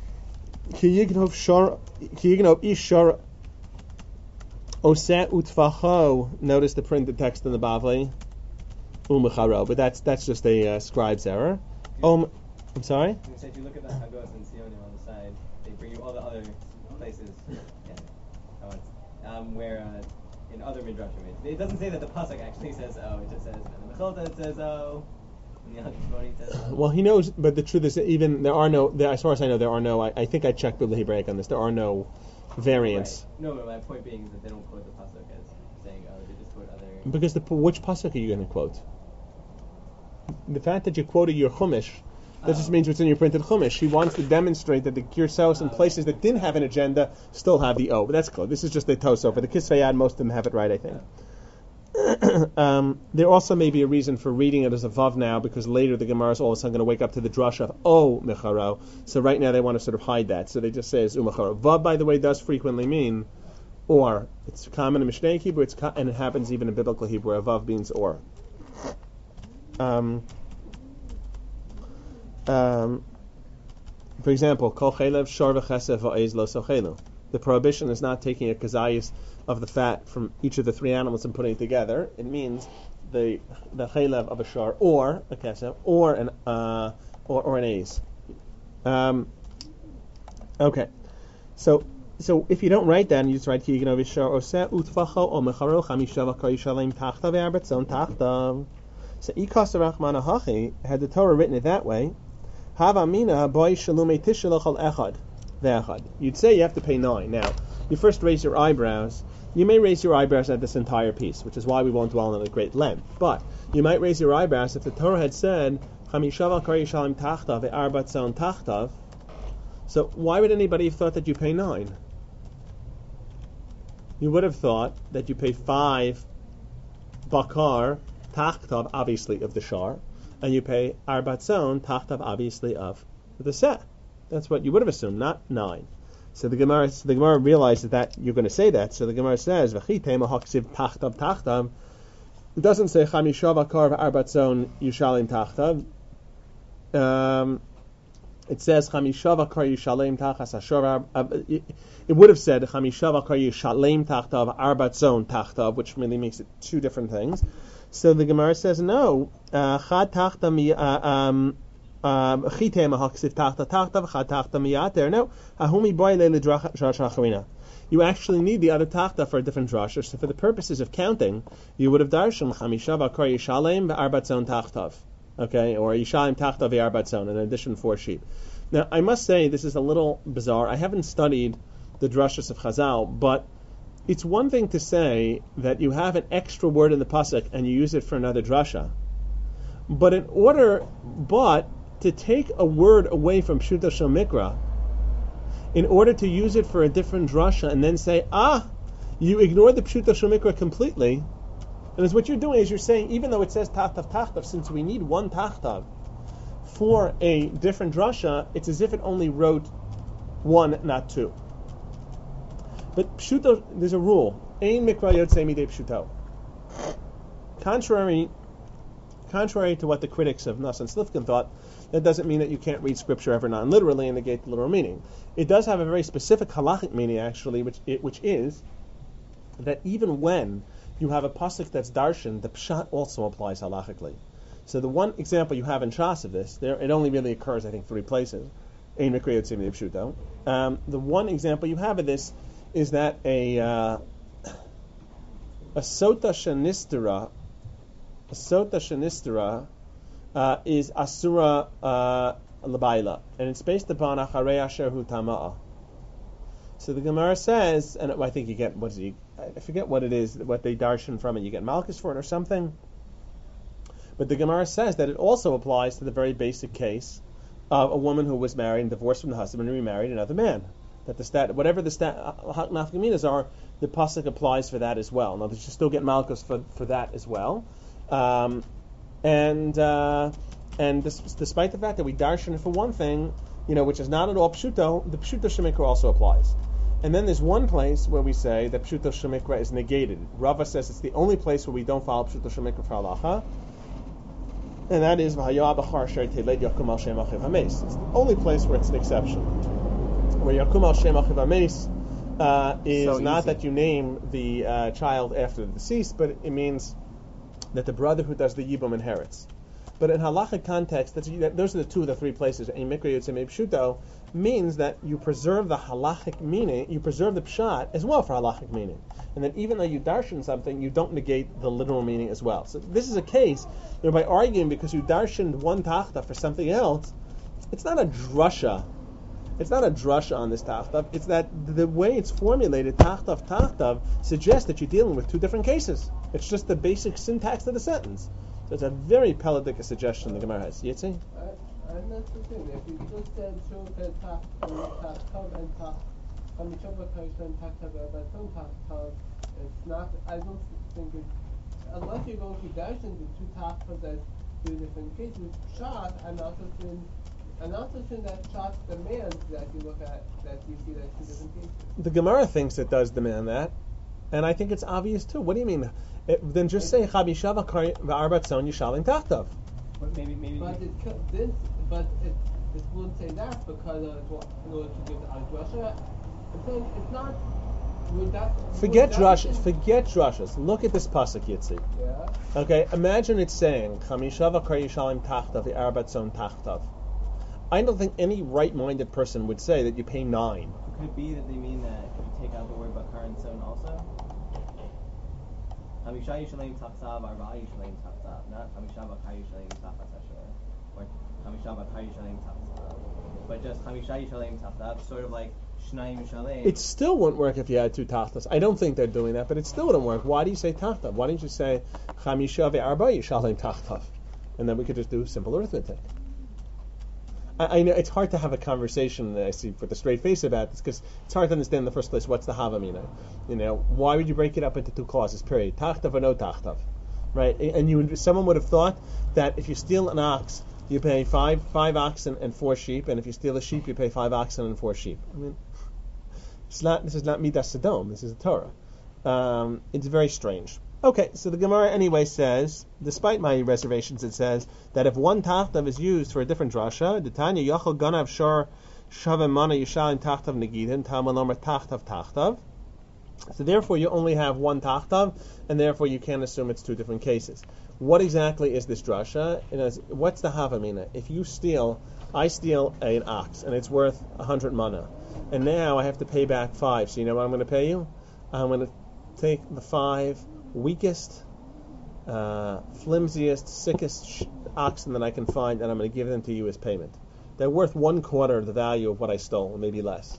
ki yignov shor ki yignov ish shor oseh utfacho. Notice the printed text in the Bavli umecharo, but that's that's just a uh, scribe's error. Um, I'm sorry. I say, if you look at the Hagos and Sionim on the side, they bring you all the other places. Yeah. Oh, it's, um, where. Uh, In other midrashim, it doesn't say that the pasuk actually says oh. It just says in the Mechilta it says oh. And the Hagashmoni says oh. Well, he knows, but the truth is, that even there are no. There, as far as I know, there are no. I, I think I checked with the Hebraic on this. There are no variants. Right. No, but my point being is that they don't quote the pasuk as saying oh. They just quote other. Because the which pasuk are you going to quote? The fact that you quoted your chumash. That just means what's in your printed chumash. He wants to demonstrate that the Kirsos in places that didn't have an agenda still have the O. But that's cool. This is just a Tosafot. For the Kisvei Yad, most of them have it right, I think. um, there also may be a reason for reading it as a Vav now, because later the Gemara is all of a sudden going to wake up to the drush of O Mecharo. So right now they want to sort of hide that. So they just say it's Umecharo. Vav, by the way, does frequently mean or. It's common in Mishnah Hebrew, it's co- and it happens even in Biblical Hebrew, where Vav means or. Um... Um, for example, kol chelev shor v'chesef va'ez lo sochelu. The prohibition is not taking a kazayis of the fat from each of the three animals and putting it together. It means the the chelev of a shor or a kesef or an uh, or, or an ez. Um, okay, so so if you don't write that and you just write ki yignov shor oseh utfacho o mecharo chamisha v'kol yishalem tachta ve'arbatzon tachta. So ikas rachman hachi, had the Torah written it that way. Havamina boy shalume tishalachal echad ve'echad. You'd say you have to pay nine. Now, you first raise your eyebrows. You may raise your eyebrows at this entire piece, which is why we won't dwell on it at great length. But you might raise your eyebrows if the Torah had said chamishav kar yishalim tachtav ve'arbat zon tachtav. So why would anybody have thought that you pay nine? You would have thought that you pay five bakar tachtav, obviously of the shar, and you pay arbatzon tachtav, obviously of the seh. That's what you would have assumed, not nine. So the Gemara, so the Gemara realizes that you're going to say that. So the Gemara says, "V'chitema haksiv tachtav tachtav." It doesn't say chamishav akar v'arbatzon yushalim tachtav. Um, it says chamishav akar yushalim tachas ashor. It would have said chamishav akar yushalim tachtav arbatzon tachtav, which really makes it two different things. So the Gemara says no. Chad tachta mi um chitema haksiv tachta tachta v'chad tachta miyater. No, ahumi boyle ledrash acharina. You actually need the other tachta for a different drasha. So for the purposes of counting, you would have darshan chamishav akar yishalem ve'arbatzon tachtav. Okay, or Yishalim Tachtav Ve'arbatzon, in addition four sheep. Now, I must say this is a little bizarre. I haven't studied the drashas of Chazal, but it's one thing to say that you have an extra word in the pasuk and you use it for another drasha, but in order, but to take a word away from Pshuto Shel Mikra, in order to use it for a different drasha, and then say, ah, you ignore the Pshuto Shel Mikra completely, and as what you're doing is you're saying, even though it says Tachtav Tachtav, since we need one Tachtav for a different drasha, it's as if it only wrote one, not two. But Pshuto, there's a rule. Ein Mikra Yotzei Midei Pshuto. Contrary, contrary to what the critics of Nassan Slifkin thought, that doesn't mean that you can't read scripture ever non-literally and negate the literal meaning. It does have a very specific halachic meaning, actually, which which is that even when you have a pasuk that's darshan, the pshat also applies halachically. So the one example you have in Shas of this, there it only really occurs, I think, three places. Ein Mikra Yotzei Midei Pshuto. Um, the one example you have of this is that a uh, a sota shenistera, a sota shenistera uh, is asura uh, labaila, and it's based upon acharei asher hu tama'a. So the Gemara says, and I think you get what is it? I forget what it is, what they darshan from it. You get malchus for it or something. But the Gemara says that it also applies to the very basic case of a woman who was married and divorced from the husband and remarried another man. That the stat, whatever the stat nafkaminas are, the pasuk applies for that as well. Now, you still get malchus for, for that as well, um, and uh, and this, despite the fact that we darshan for one thing, you know, which is not at all pshuto, the pshuto shemikra also applies. And then there's one place where we say that pshuto shemikra is negated. Rava says it's the only place where we don't follow pshuto shemikra for halacha, and that is v'hayah b'char asher teled yakum al shem achiv hameis. It's the only place where it's an exception. Where Yakum al Shem Achiv HaMeis uh, is so not easy. that you name the uh, child after the deceased, but it means that the brother who does the Yibum inherits. But in halachic context, that's, that, those are the two of the three places. Ein Mikra Yotzei Midei Pshuto means that you preserve the halachic meaning, you preserve the pshat as well for halachic meaning. And that even though you darshan something, you don't negate the literal meaning as well. So this is a case where by arguing because you darshaned one tachta for something else, it's not a drasha. It's not a drasha on this tachtav. It's that the way it's formulated, tachtav, tachtav, suggests that you're dealing with two different cases. It's just the basic syntax of the sentence. So it's a very peladic suggestion the Gemara has. Yitzi? I, I'm not the thing. If you just said shulka tachtav and tach, chamishava kaishan tachtav and tachtav, it's not. I don't think it's unless you're going to dash into two tachtav as two different cases. Shot, I'm not saying. And also saying that Shach demands that you look at, that you see that two different cases. The Gemara thinks it does demand that, and I think it's obvious too. What do you mean? It, then just say Chabisha v'arbatzon yishalim tachtav. But maybe, maybe. But it could, this, but it, it won't say that because of, in order to give the al-drasha. I'm saying it's not. Would that, Forget would drush, that forget drushas. Look at this pasuk, Yitzi. Yeah. Okay, imagine it's saying Chamisha v'kar yishalim tachtav v'arbatzon tachtav. I don't think any right-minded person would say that you pay nine. Could it be that they mean that you take out the word bakar and son also? Hamisha yishalim tachtav, arba'a yishalim tachtav, not hamisha bakar yishalim tachtav or hamisha bakar yishalim tachtav, but just hamisha yishalim tachtav, sort of like shnayim yishalim. It still wouldn't work if you had two tachtas. I don't think they're doing that, but it still wouldn't work. Why do you say tachtav? Why don't you say chamisha ve'arba yishalim tachtav? And then we could just do simple arithmetic. I, I know it's hard to have a conversation, I see, with a straight face about this, because it's hard to understand in the first place what's the havamina. You know, why would you break it up into two clauses, period? Tachtav or no tachtav? Right? And you, someone would have thought that if you steal an ox, you pay five five oxen and four sheep, and if you steal a sheep, you pay five oxen and four sheep. I mean, it's not. This is not Midas Sodom. This is the Torah. Um, it's very strange. Okay, so the Gemara anyway says, despite my reservations, it says that if one tachtav is used for a different drasha, the Tanya Yachal Ganav Shor Shavim Mana Yishalim Tachtav Negidin Tamalomer Tachtav Tachtav. So therefore, you only have one tachtav, and therefore you can't assume it's two different cases. What exactly is this drasha? It is, what's the havamina? If you steal, I steal an ox, and it's worth a hundred mana, and now I have to pay back five. So you know what I'm going to pay you? I'm going to take the five weakest uh, flimsiest, sickest sh- oxen that I can find, and I'm going to give them to you as payment. They're worth one quarter of the value of what I stole, or maybe less.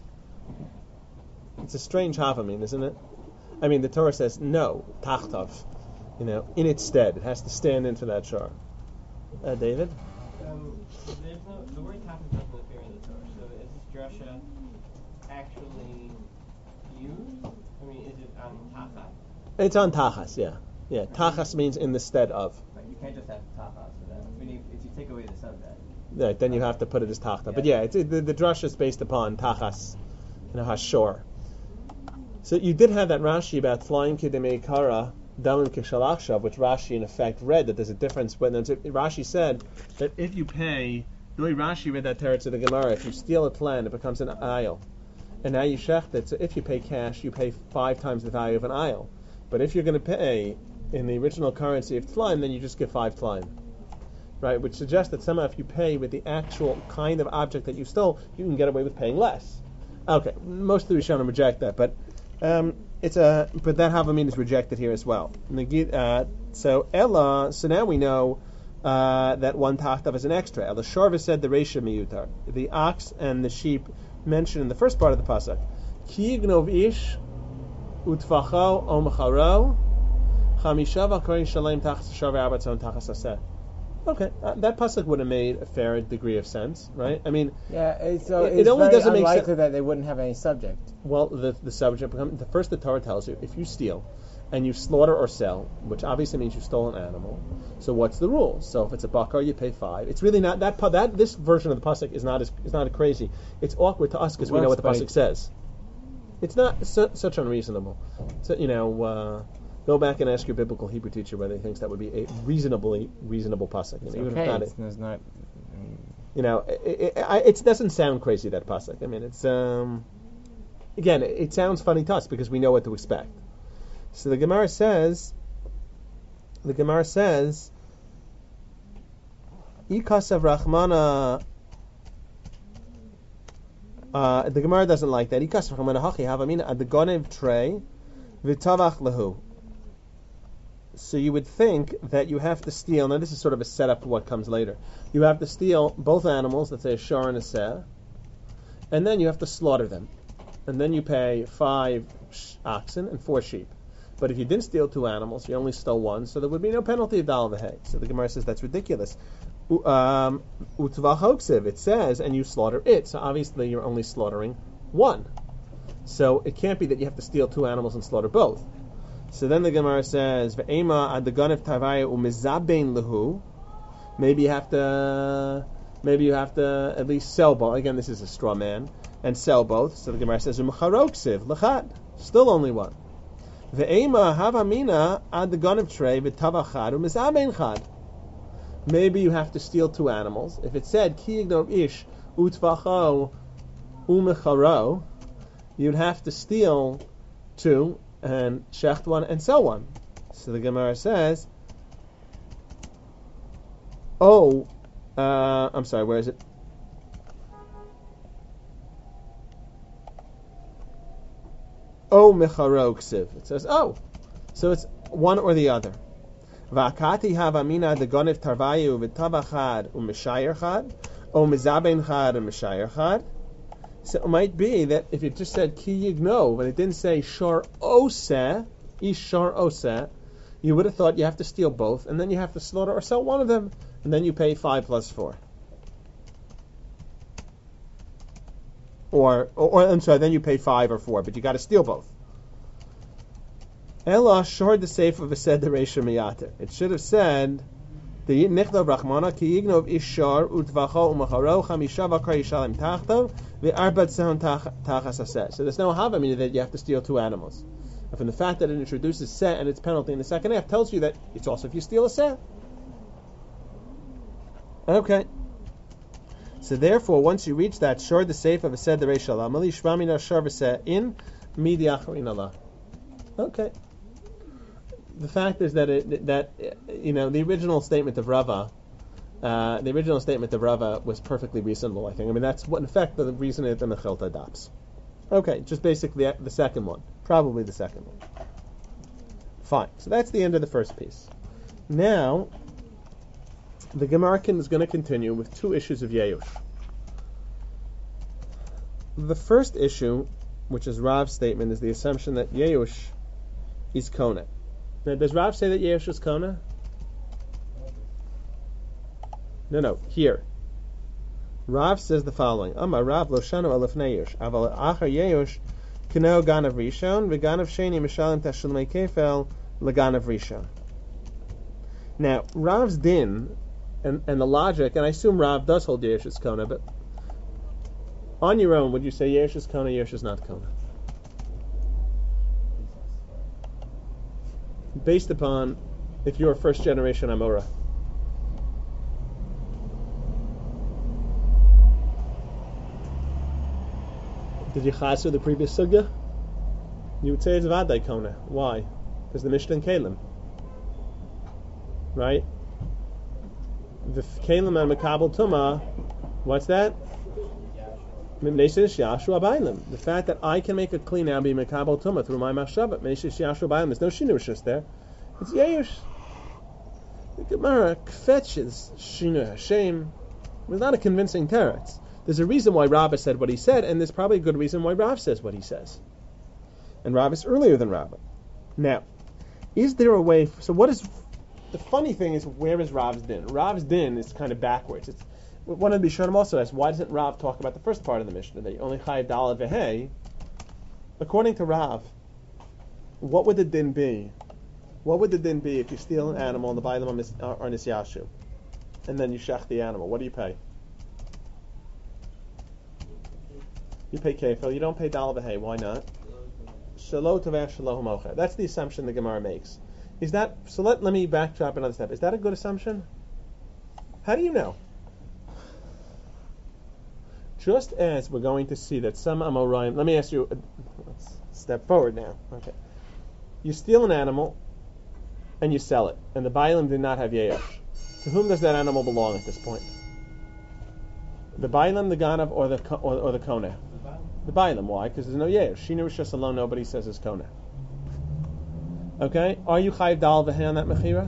It's a strange havamin, isn't it? I mean, the Torah says no, tachtav, you know, in its stead. It has to stand into that shar. Uh, David? Um, there's no, the word tachas doesn't appear in the Torah, so is this drasha actually used? I mean, is it on tachas? It's on tachas, yeah. Yeah, tachas means in the stead of. Right, you can't just have tachas for that. I mean, if you take away the subject. Right, then you have to put it as tachta. Yeah. But yeah, it's, it, the, the drush is based upon tachas, you know, hashor. So you did have that Rashi about flying kidemei kara, damim kishalachshav, which Rashi in effect read that there's a difference. When Rashi said that if you pay, the way Rashi read that teretz of the Gemara, if you steal a plant, it becomes an aisle. And now you shecht it, so if you pay cash, you pay five times the value of an aisle. But if you're going to pay in the original currency of tlaim, then you just give five tlaim. Right, which suggests that somehow if you pay with the actual kind of object that you stole, you can get away with paying less. Okay, most of the Rishonim reject that, but um, it's a but that havamin is rejected here as well. Uh, so Ella, so now we know uh, that one tachtav is an extra. Ella Shorva said the reisha miyutar, the ox and the sheep mentioned in the first part of the pasuk. Ki gnov ish utfacho omacharo chamisha v'korin shalem tachas shavar abatzon tachas aseh. Okay, uh, that pasuk would have made a fair degree of sense, right? I mean, Yeah, it's, so It- it it's only very doesn't make unlikely sense- that they wouldn't have any subject. well, the the subject becomes the first. The Torah tells you if you steal and you slaughter or sell, which obviously means you stole an animal. So what's the rule? So if it's a bakar, you pay five. It's really not that pa- that this version of the pasuk is not as is not crazy. It's awkward to us because we know what the Works, pasuk but says. It's not su- such unreasonable. So, you know, uh, go back and ask your biblical Hebrew teacher whether he thinks that would be a reasonably reasonable pasuk. You It's know, even if okay. not, It's, it's not. you know, it, it, I- it doesn't sound crazy, that pasuk. I mean, it's um, again, it, it sounds funny to us because we know what to expect. So the Gemara says, the Gemara says, Ikasav Rachmana. Uh, the Gemara doesn't like that. Ikasav Rachmana hachi havamina ad gonev trei v'tavach lehu. So you would think that you have to steal. Now this is sort of a setup to what comes later. You have to steal both animals, let's say a shar and a seh, and then you have to slaughter them, and then you pay five sh- oxen and four sheep. But if you didn't steal two animals, you only stole one, so there would be no penalty of dal v'hei. So the Gemara says that's ridiculous. U- um, Utvach hoksiv, it says, and you slaughter it. So obviously you're only slaughtering one. So it can't be that you have to steal two animals and slaughter both. So then the Gemara says, "Ve'ema ad ganef tavaya umizabein lehu." Maybe you have to, maybe you have to at least sell both. Again, this is a straw man, and sell both. So the Gemara says, "Umcharoksiv lechad." Still only one. Ve'ema havamina ad ganef trei v'tavachad umizabein chad. Maybe you have to steal two animals. If it said ki yignob ish utvacho umecharo, you'd have to steal two and shecht one and sell one. So the Gemara says, oh, uh, I'm sorry, where is it? Oh, mecharo ksiv. It says, oh. So it's one or the other. V'akati havamina de gonev tarvayu v'tavachad u'mishayer chad, o mizabein chad u'mishayer chad. So it might be that if it just said ki yigno, but it didn't say shar oseh, ish shar oseh, you would have thought you have to steal both, and then you have to slaughter or sell one of them, and then you pay five plus four. Or, or, or I'm sorry, then you pay five or four, but you got to steal both. Ella shor the safe of a said the reisha miyater. It should have said the nichdav rachmana ki yignov ishar utvacho umacharo chamisha v'kar yishalem tachtav v'arbat sehon tachas aseh. So there's no havamina that you have to steal two animals. And from the fact that it introduces seh and its penalty in the second half tells you that it's also if you steal a seh. Okay. So therefore, once you reach that shor the safe of a said the reisha lamali shvamina shor v'seh in midi acharin Allah. Okay. The fact is that it, that you know the original statement of Rava, uh, the original statement of Rava was perfectly reasonable. I think. I mean that's what in fact the reason that the Mechilta adopts. Okay, just basically the, the second one, probably the second one. Fine. So that's the end of the first piece. Now, the Gemara is going to continue with two issues of Yeyush. The first issue, which is Rav's statement, is the assumption that Yeyush is Kona. Now, does Rav say that Yeyush is Kona? No, no, here. Rav says the following: Amar Rav lo shanu alef neyush, aval achar Yeyush k'neo ganav rishon, v'ganav sheni mishalim tashlumei kefel leganav rishon. Now, Rav's din, and, and the logic, and I assume Rav does hold Yeyush is Kona, but on your own, would you say Yeyush is Kona, Yeyush is not Kona? Based upon if you're a first generation Amora. Did you chaser the previous sugya? You would say it's Vadai Kona. Why? Because the Mishnah in Kalim. Right? The Kalim and Makabal Tuma, what's that? The fact that I can make a clean now be Makabal Tuma through my Mashrabat. There's no Shinu there. It's Yeyush. The Gemara fetches Shinu Hashem. It's not a convincing teretz. There's a reason why Rabbah said what he said, and there's probably a good reason why Rav says what he says. And Rav is earlier than Rabbah. Now, is there a way... So what is... The funny thing is, where is Rav's din? Rav's din is kind of backwards. It's, one of the Bishonim also asks, why doesn't Rav talk about the first part of the Mishnah, that you only chayiv daled v'hei? According to Rav, what would the din be? What would the din be if you steal an animal and the bailam are nisyashu, and then you shech the animal? What do you pay? You pay kefil. You don't pay daled v'hei. Why not? Shelo toveh shelo mocher. That's the assumption the Gemara makes. Is that so? Let let me backtrack another step. Is that a good assumption? How do you know? Just as we're going to see that some Amoraim. Let me ask you. Let's step forward now. Okay. You steal an animal, and you sell it, and the Bailam did not have Yeyash. To whom does that animal belong at this point? The Bailam, the Ganav, or the or, or the Koneh? The Bailam. Why? Because there's no Yeyash. Shinu Rishus alone. Nobody says it's Koneh. Okay, are you chayiv dal v'hei on that mechira?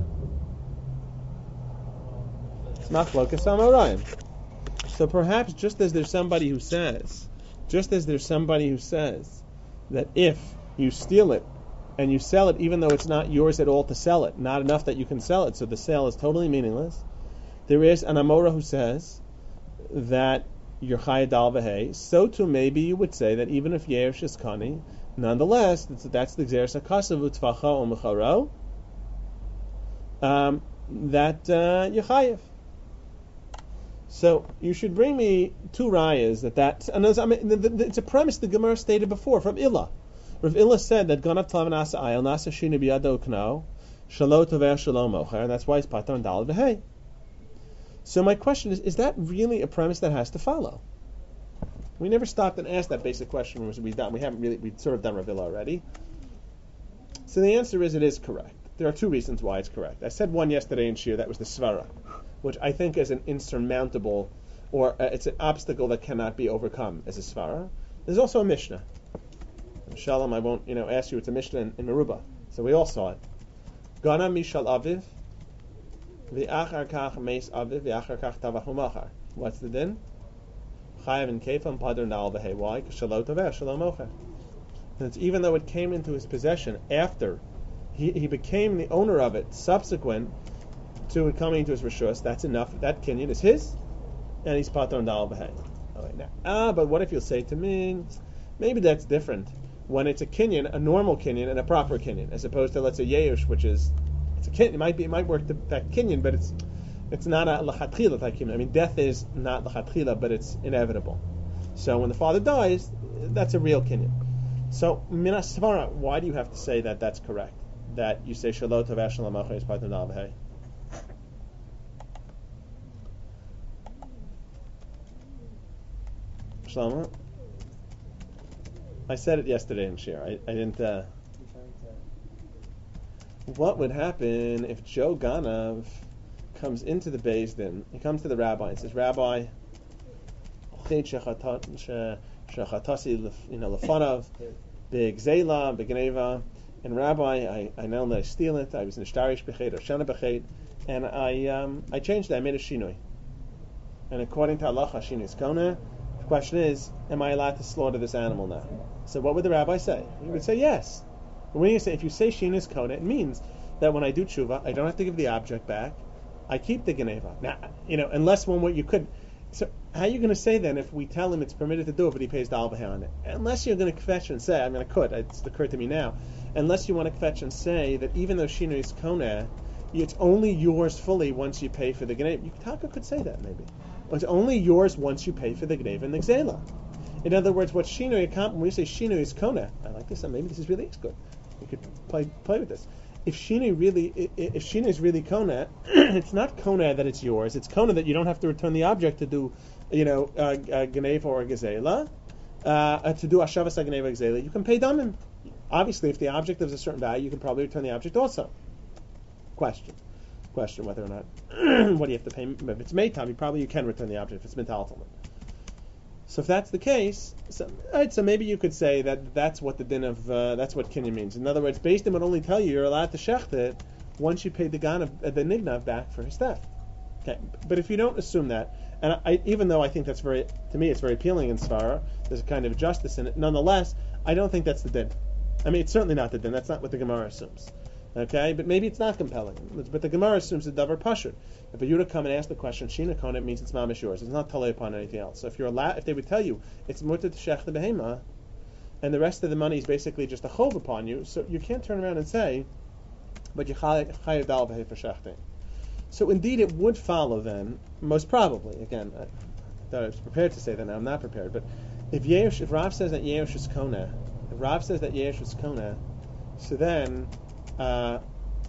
It's not flokas amoraim. So perhaps just as there's somebody who says, just as there's somebody who says that if you steal it and you sell it, even though it's not yours at all to sell it, not enough that you can sell it, so the sale is totally meaningless. There is an amora who says that you're chayiv dal v'hei. So too, maybe you would say that even if yerush is kani, nonetheless, that's, that's the Gzeres HaKasav U'Tfacha O Mecharo, um, that uh, you're chayiv. So you should bring me two rayas that that. And I mean, the, the, it's a premise the Gemara stated before from Illa. Rav Illa said that Ganav Tlav Nasa Ayel Nasa Shinu Biyado Kno Shalo Toveh Shalo Mocher, and that's why it's Pater and Daled V'hei. So my question is: is that really a premise that has to follow? We never stopped and asked that basic question. We done. We haven't really. We've sort of done Rav Illa already. So the answer is it is correct. There are two reasons why it's correct. I said one yesterday in Shir. That was the Svara, which I think is an insurmountable, or uh, it's an obstacle that cannot be overcome as a Svara. There's also a Mishnah. Shalom, I won't, you know, ask you. It's a Mishnah in, in Meruba, so we all saw it. Gana mishal aviv, v'achar kach meis aviv, v'achar kach tavahu machar. What's the din? Chayav and kefam padr nal v'hei. Why? Because shalom toveh, shalom mocher. And it's even though it came into his possession after he, he became the owner of it, subsequent to it coming into his rishus, that's enough. That kinyan is his, and he's padr nal v'hei. All right, now, ah, but what if you'll say to me, maybe that's different when it's a kinyan, a normal kinyan, and a proper kinyan, as opposed to, let's say, Yeyush, which is, it's a kinyan, it might be, it might work to affect kinyan, but it's it's not a lachatchila type kinyan. I mean, death is not lachatchila, but it's inevitable. So when the father dies, that's a real kinyan. So, minas svara, why do you have to say that that's correct? That you say, shalo toveh shalom mocher is pater nal v'hei? Shlomo? I said it yesterday in Shir. I, I didn't. Uh, what would happen if Joe Ganav comes into the Beis Din? He comes to the rabbi and says, "Rabbi, you know, lefanav, big zela, big gneva. and Rabbi, I, I know that I steal it. I was in a shtarish bechet or shana bechet, and I um, I changed it. I made a shinui. And according to halacha, shinui is kona. The question is, am I allowed to slaughter this animal now? So what would the rabbi say? He would say yes. But when you say, if you say shinui is kona, it means that when I do tshuva, I don't have to give the object back. I keep the geneva. Now, you know, unless one way you could. So how are you going to say then if we tell him it's permitted to do it, but he pays the albahay on it? Unless you're going to fetch and say, I mean, I could. It's occurred to me now. Unless you want to fetch and say that even though shinui is kona, it's only yours fully once you pay for the geneva. You Taka could say that maybe. It's only yours once you pay for the geneva and the gzela. In other words, what shinui when we say shinui is kona, I like this. And maybe this is really good. You could play play with this. If shinui really, if shinui is really kona, it's not kona that it's yours. It's kona that you don't have to return the object to do, you know, uh, uh, geneva or gezela, uh, to do ashavas geneva gezela. You can pay damim. Obviously, if the object is a certain value, you can probably return the object also. Question, question whether or not what do you have to pay? If it's meitam, you probably you can return the object if it's mental. So if that's the case, so, right, so maybe you could say that that's what the din of uh, that's what kinyan means. In other words, Beis Din would only tell you you're allowed to shecht it once you pay the ganav, uh, the nignav back for his theft. Okay, but if you don't assume that, and I, even though I think that's very, to me, it's very appealing in svara, there's a kind of justice in it. Nonetheless, I don't think that's the din. I mean, it's certainly not the din. That's not what the Gemara assumes. Okay, but maybe it's not compelling. But the Gemara assumes the davar pashut. If a Yudah come and ask the question, Shina Kona, it means it's mamish yours. It's not talei upon anything else. So if you're allowed, if they would tell you it's mutter to shech the behema, and the rest of the money is basically just a chov upon you, so you can't turn around and say, but you chayav dal behe for shechting. So indeed, it would follow then, most probably. Again, I thought I was prepared to say that. Now I'm not prepared. But if Yerush, if Rav says that Yerush is Kona, if Rav says that Yerush is Kona, so then. Uh,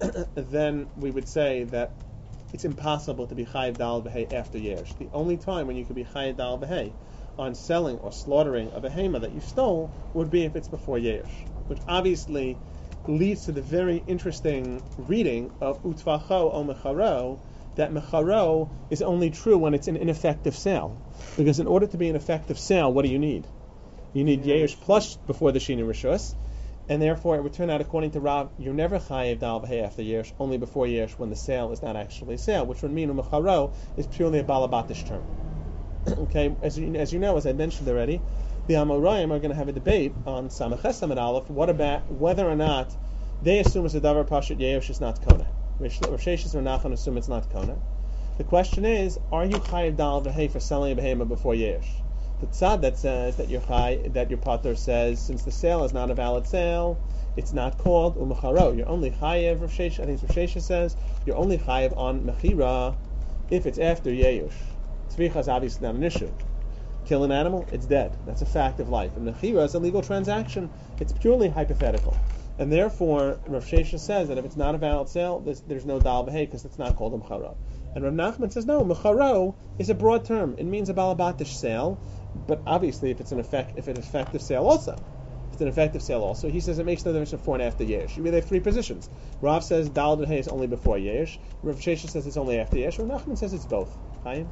then we would say that it's impossible to be chayiv dal b'hei after yesh. The only time when you could be chayiv dal b'hei on selling or slaughtering a behema that you stole would be if it's before yesh, which obviously leads to the very interesting reading of utvacho o mecharo, that mecharo is only true when it's an ineffective sale. Because in order to be an effective sale, what do you need? You need yesh plus before the shini rishus. And therefore, it would turn out, according to Rav, you're never chayiv dal b'hei after yesh, only before yesh when the sale is not actually a sale, which would mean umecharo is purely a balabatish term. Okay, as you, as you know, as I mentioned already, the Amoraim are going to have a debate on Samach Samad Aleph. What about whether or not they assume it's a davar pashut yesh is not kona? Rosh Hashis or Nachman assume it's not kona. The question is, are you chayiv dal b'hei for selling a behema before yesh? The tzad that says that your chai, that your pater says, since the sale is not a valid sale, it's not called umecharo. You're only chayev. Rav Shesha, I think Rav Shesha says you're only chayev on mechira if it's after yeyush. Tzvicha is obviously not an issue. Kill an animal, it's dead. That's a fact of life. And mechira is a legal transaction. It's purely hypothetical. And therefore, Rav Shesha says that if it's not a valid sale, there's, there's no dal b'hei because it's not called umecharo. And Rav Nachman says no, mecharo is a broad term. It means a balabatish sale. But obviously, if it's an effect, if it's an effective sale also, if it's an effective sale also, he says it makes no difference before and after yesh. You really have three positions. Rav says dal b'hei is only before yesh. Rav Shesha says it's only after yesh. Rav Nachman says it's both. Chaim?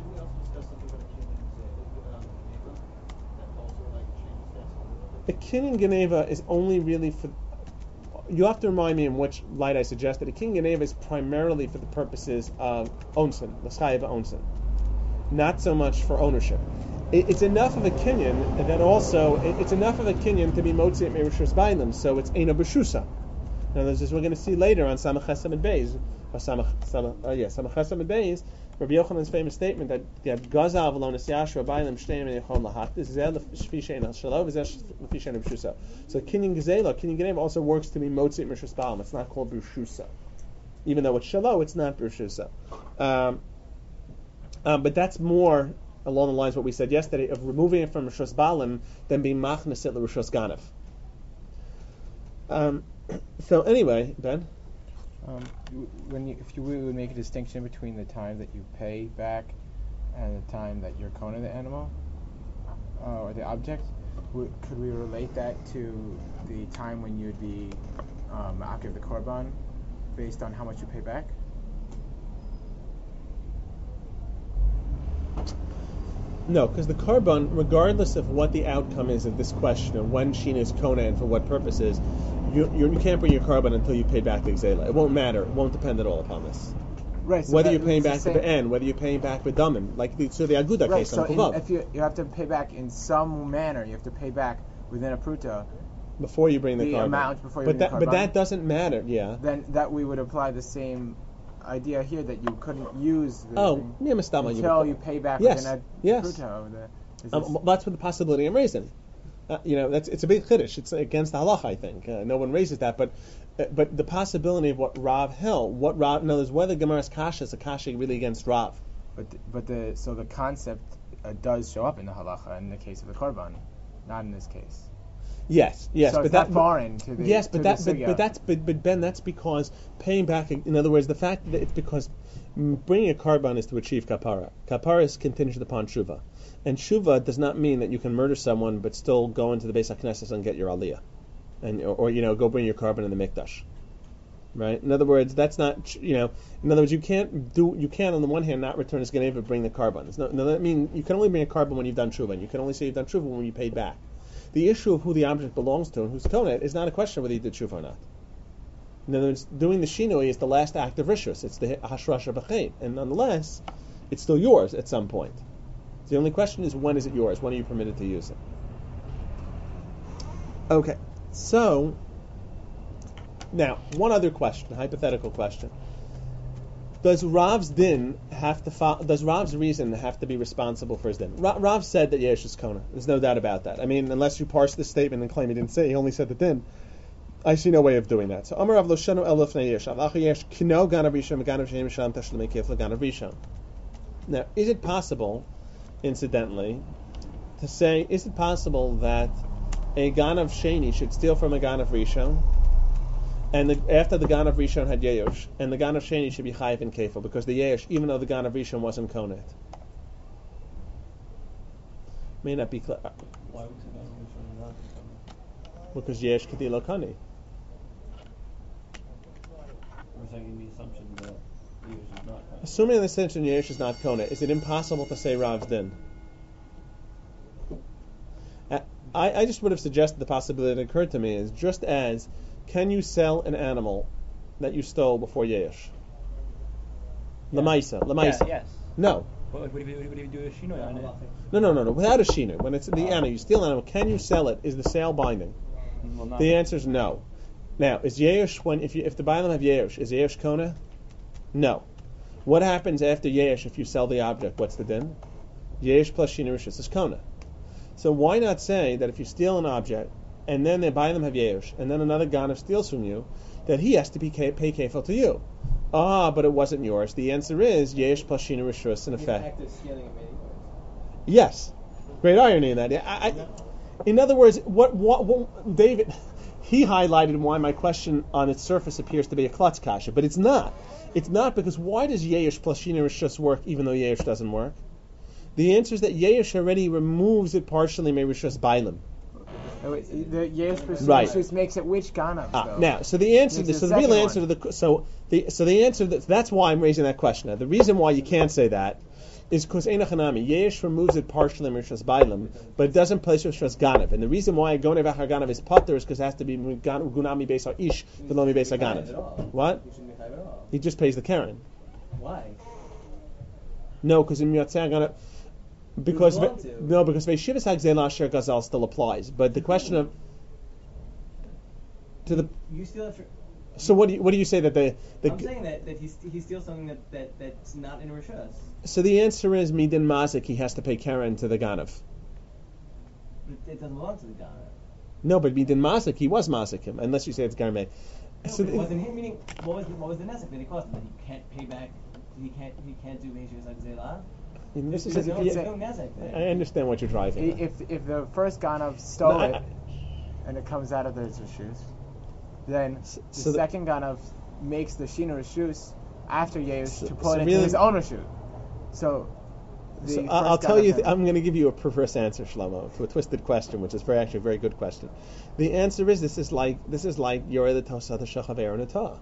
The kinyan geneva is only really for. You have to remind me in which light I suggested. A kinyan geneva is primarily for the purposes of onsen, the chayiv onsen, not so much for ownership. It's enough of a kinyan that also it's enough of a kinyan to be motzi merushus bainim, so it's ena b'shusa. Now, this is we're going to see later on Samach Chesam and Beis, or Samach Samach uh, yeah Samach Chesam and Beis, Rabbi Yochanan's famous statement that that Gazav alonis yashua bainim shteim nechon lahat. This is el shfi sheina shalom, is shfi sheina b'shusa. So kinyan gezela, kinyan geneva also works to be motzi merushus bainim. It's not called b'shusa, even though it's shalom, it's not b'shusa. Um, um, but that's more along the lines of what we said yesterday, of removing it from Rishos Balim, then being machnas it l'Rishos Ganav. Um, so anyway, Ben? Um, when you, if you would make a distinction between the time that you pay back and the time that you're koning the animal, uh, or the object, w- could we relate that to the time when you'd be um, ma'akev the korban, based on how much you pay back? No, because the korban, regardless of what the outcome is of this question of when Shina is Kona and for what purposes, you, you you can't bring your carbon until you pay back the Xela. It won't matter. It won't depend at all upon this. Right. So Whether that- you're paying it's back the the same- Be'en, whether you're paying back with Damim, like the, so the Aguda Right. case So on in, Kuvav, if you you have to pay back in some manner, you have to pay back within a pruta, before you bring the, the carbon. amount before you but bring that the but carbon. that doesn't matter. Yeah. Then that we would apply the same idea here that you couldn't use the Oh, thing yeah, Mistama, you until would- you pay back Yes, within a yes. pruta over there. Is Um, this- well, that's what the possibility I'm raising. Uh, you know, that's it's a big chiddush. It's against the halacha, I think. Uh, no one raises that, but uh, but the possibility of what Rav held, what Rav knows, whether Gemara's kasha is a kasha really against Rav. But the, but the so the concept uh, does show up in the halacha in the case of the korban, not in this case. Yes, yes, So but it's that not foreign to the yes, to but the that but, sugya. but that's but, but Ben, that's because paying back. In other words, the fact that it's because mm, bringing a carbon is to achieve kapara. Kapara is contingent upon shuva, and shuva does not mean that you can murder someone but still go into the Beis HaKnesses and get your aliyah, and or, or you know go bring your carbon in the mikdash. Right. In other words, that's not you know. In other words, you can't do you can't on the one hand not return as Geneva but bring the carbon. No, no, that mean you can only bring a carbon when you've done shuva, and you can only say you've done shuva when you paid back. The issue of who the object belongs to and who's konet is not a question of whether you did shuva or not. In other words, doing the shinoi is the last act of rishus. It's the hashrasha b'chein, and nonetheless, it's still yours at some point. So the only question is when is it yours? When are you permitted to use it? Okay, so now one other question, a hypothetical question: Does Rav's din have to? Fo- does Rav's reason have to be responsible for his din? Ra- Rav said that yesh is kona. There's no doubt about that. I mean, unless you parse this statement and claim he didn't say, he only said the din. I see no way of doing that. So Amar Rav lo shenu eluf neyesh. Avach yesh kino ganav rishon v'ganav shenim shalom tashlemei kef leganav rishon. Now, is it possible, incidentally, to say, is it possible that a ganav sheni should steal from a ganav rishon, and the, after the ganav rishon had yeyosh, and the ganav sheni should be chayiv in kefil because the yeyosh, even though the ganav rishon wasn't konet, may not be clear. Why would the Ganav not be Because yesh kati lo kani. We're saying the assumption that the Yesh is not Ganav. Assuming the assumption yesh is not konet, is it impossible to say Rav's din? Uh, I, I just would have suggested the possibility that occurred to me is just as can you sell an animal that you stole before yesh? Lamaisa, lamaisa. Yeah, yes. No. What, what, if you, what if you do a shinoi on it? No, no, no, no. Without a shiner, when it's the animal, you steal an animal. Can you sell it? Is the sale binding? Well, not. The answer is no. Now, is yesh when if you if the bailam have yesh, is yesh kona? No. What happens after yesh if you sell the object? What's the din? Yesh plus shiner rishus is kona. So why not say that if you steal an object and then the bailam have yesh and then another ganav steals from you, that he has to be pay kefil to you? Ah, but it wasn't yours. The answer is yesh plus shiner rishus in The effect. act of stealing and making yours. Yes, great irony in that. I, I, in other words, what, what, what David he highlighted why my question on its surface appears to be a klutz kasha, but it's not. It's not because why does yesh plus shina rishus work even though yesh doesn't work? The answer is that yesh already removes it partially may rishus bailim. Oh, wait, the yesh Right. right. makes it which ganav? Ah, though? now, so the answer, Makes so the the real second answer one. to the so the so the answer that that's why I'm raising that question. Now, the reason why you can't say that is because Einachanami, Yesh removes it partially Rishas Bailam, but it doesn't place Rishas Ganav. And the reason why Gonev Achar Ganav is Pater is because it has to be Gunami Beis Ish, Velomi Beis At all. Ganav. What? You shouldn't be chayav at all. He just pays the Karen. Why? No, because in Yotzei Ganav, because belong to. no, because Veishivas Hagzela Asher Gazal still applies. But the question of to the You steal it. For, so what do you what do you say that the the I'm saying that, that he, st- he steals something that, that that's not in Rishus. so the answer is Midin Mazik he has to pay Karen to the Ganav. But it doesn't belong to the Ghana. No, but Midin Mazik he was Mazik him unless you say it's Garmeh. No, So but it the- wasn't him. Meaning, what was the, what was the nesek that he cost him? That he can't pay back. He can't he can't do Meishus like Zela. And this is There's a- no, yeah, there's no nesek there. I understand what you're driving. at. If if the first ganav stole No, I- it and it comes out of the shoes, then the so the- second ganav makes the shina shoes after Yehush So- to put so into really- his own shoe. So, the So first I- I'll tell ganav you, then- th- I'm going to give you a perverse answer, Shlomo, to a twisted question, which is very actually a very good question. The answer is this is like this is like Yoreh the Tosah the Shachaver Natah.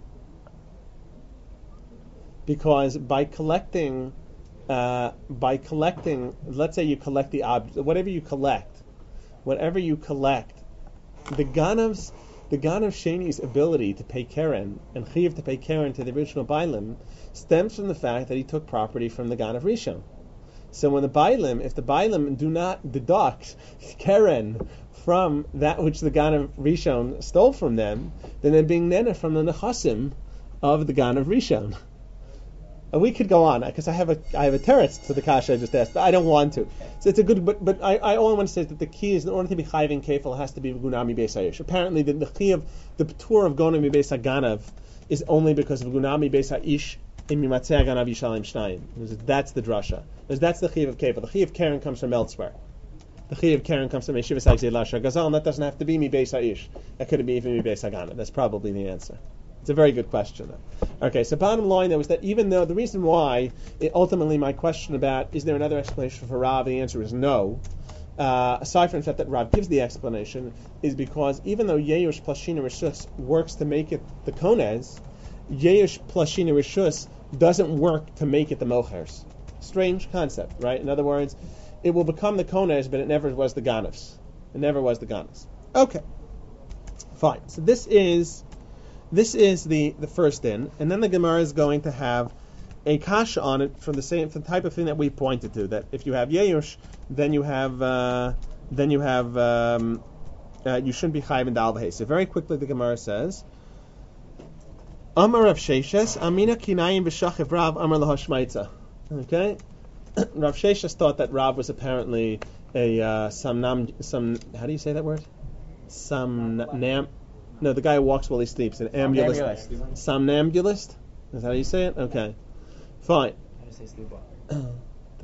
Because by collecting, uh, by collecting, let's say you collect the object, whatever you collect, whatever you collect, the ganavs, the Ganav Sheni's ability to pay Keren and Chiv to pay Keren to the original Bailim stems from the fact that he took property from the Ganav Rishon. So when the Bailim, if the Bailim do not deduct Keren from that which the Ganav Rishon stole from them, then they're being nena from the Nechasim of the Ganav Rishon. And we could go on because I have a I have a teretz to the kasha I just asked, but I don't want to. So it's a good, but but I, I only want to say that the key is in order to be chayv and kefil, it has to be gunami beis hayish. Apparently, the the key of the tour of gonami beis haganav is only because of gunami beis hayish im yimatzeh haganav yishalim shnayim. That's the drasha. Because that's the chiyuv of kefil. The chiyuv of Keren comes from elsewhere. The chiyuv of Keren comes from Yeshivas Hagzei Lashar Gazal, and that doesn't have to be mi beis hayish. That could be even mi beis haganav. That's probably the answer. It's a very good question, though. Okay, so bottom line, though, is that even though the reason why, it, ultimately my question about is there another explanation for Rav, the answer is no. Uh, aside from the fact that Rav gives the explanation, is because even though Yeush plus Shina Rishus works to make it the Konez, Yeush plus Shina Rishus doesn't work to make it the Mochers. Strange concept, right? In other words, it will become the Konez, but it never was the Ganavs. It never was the Ganavs. Okay, fine. So this is... This is the, the first din, and then the Gemara is going to have a kasha on it from the same from the type of thing that we pointed to. That if you have Yeush, then you have uh, then you have um, uh, you shouldn't be chayiv in dal v'hei. So very quickly the Gemara says, Amar Rav Sheshes Amina kinayim v'shachiv Rav Amar lahashmaitza. Okay, Rav Sheshes thought that Rav was apparently a uh, samnam some how do you say that word? Samnam. No, the guy who walks while he sleeps, an ambulist. Somnambulist. Somnambulist? Is that how you say it? Okay. Fine. How to say sleepwalker.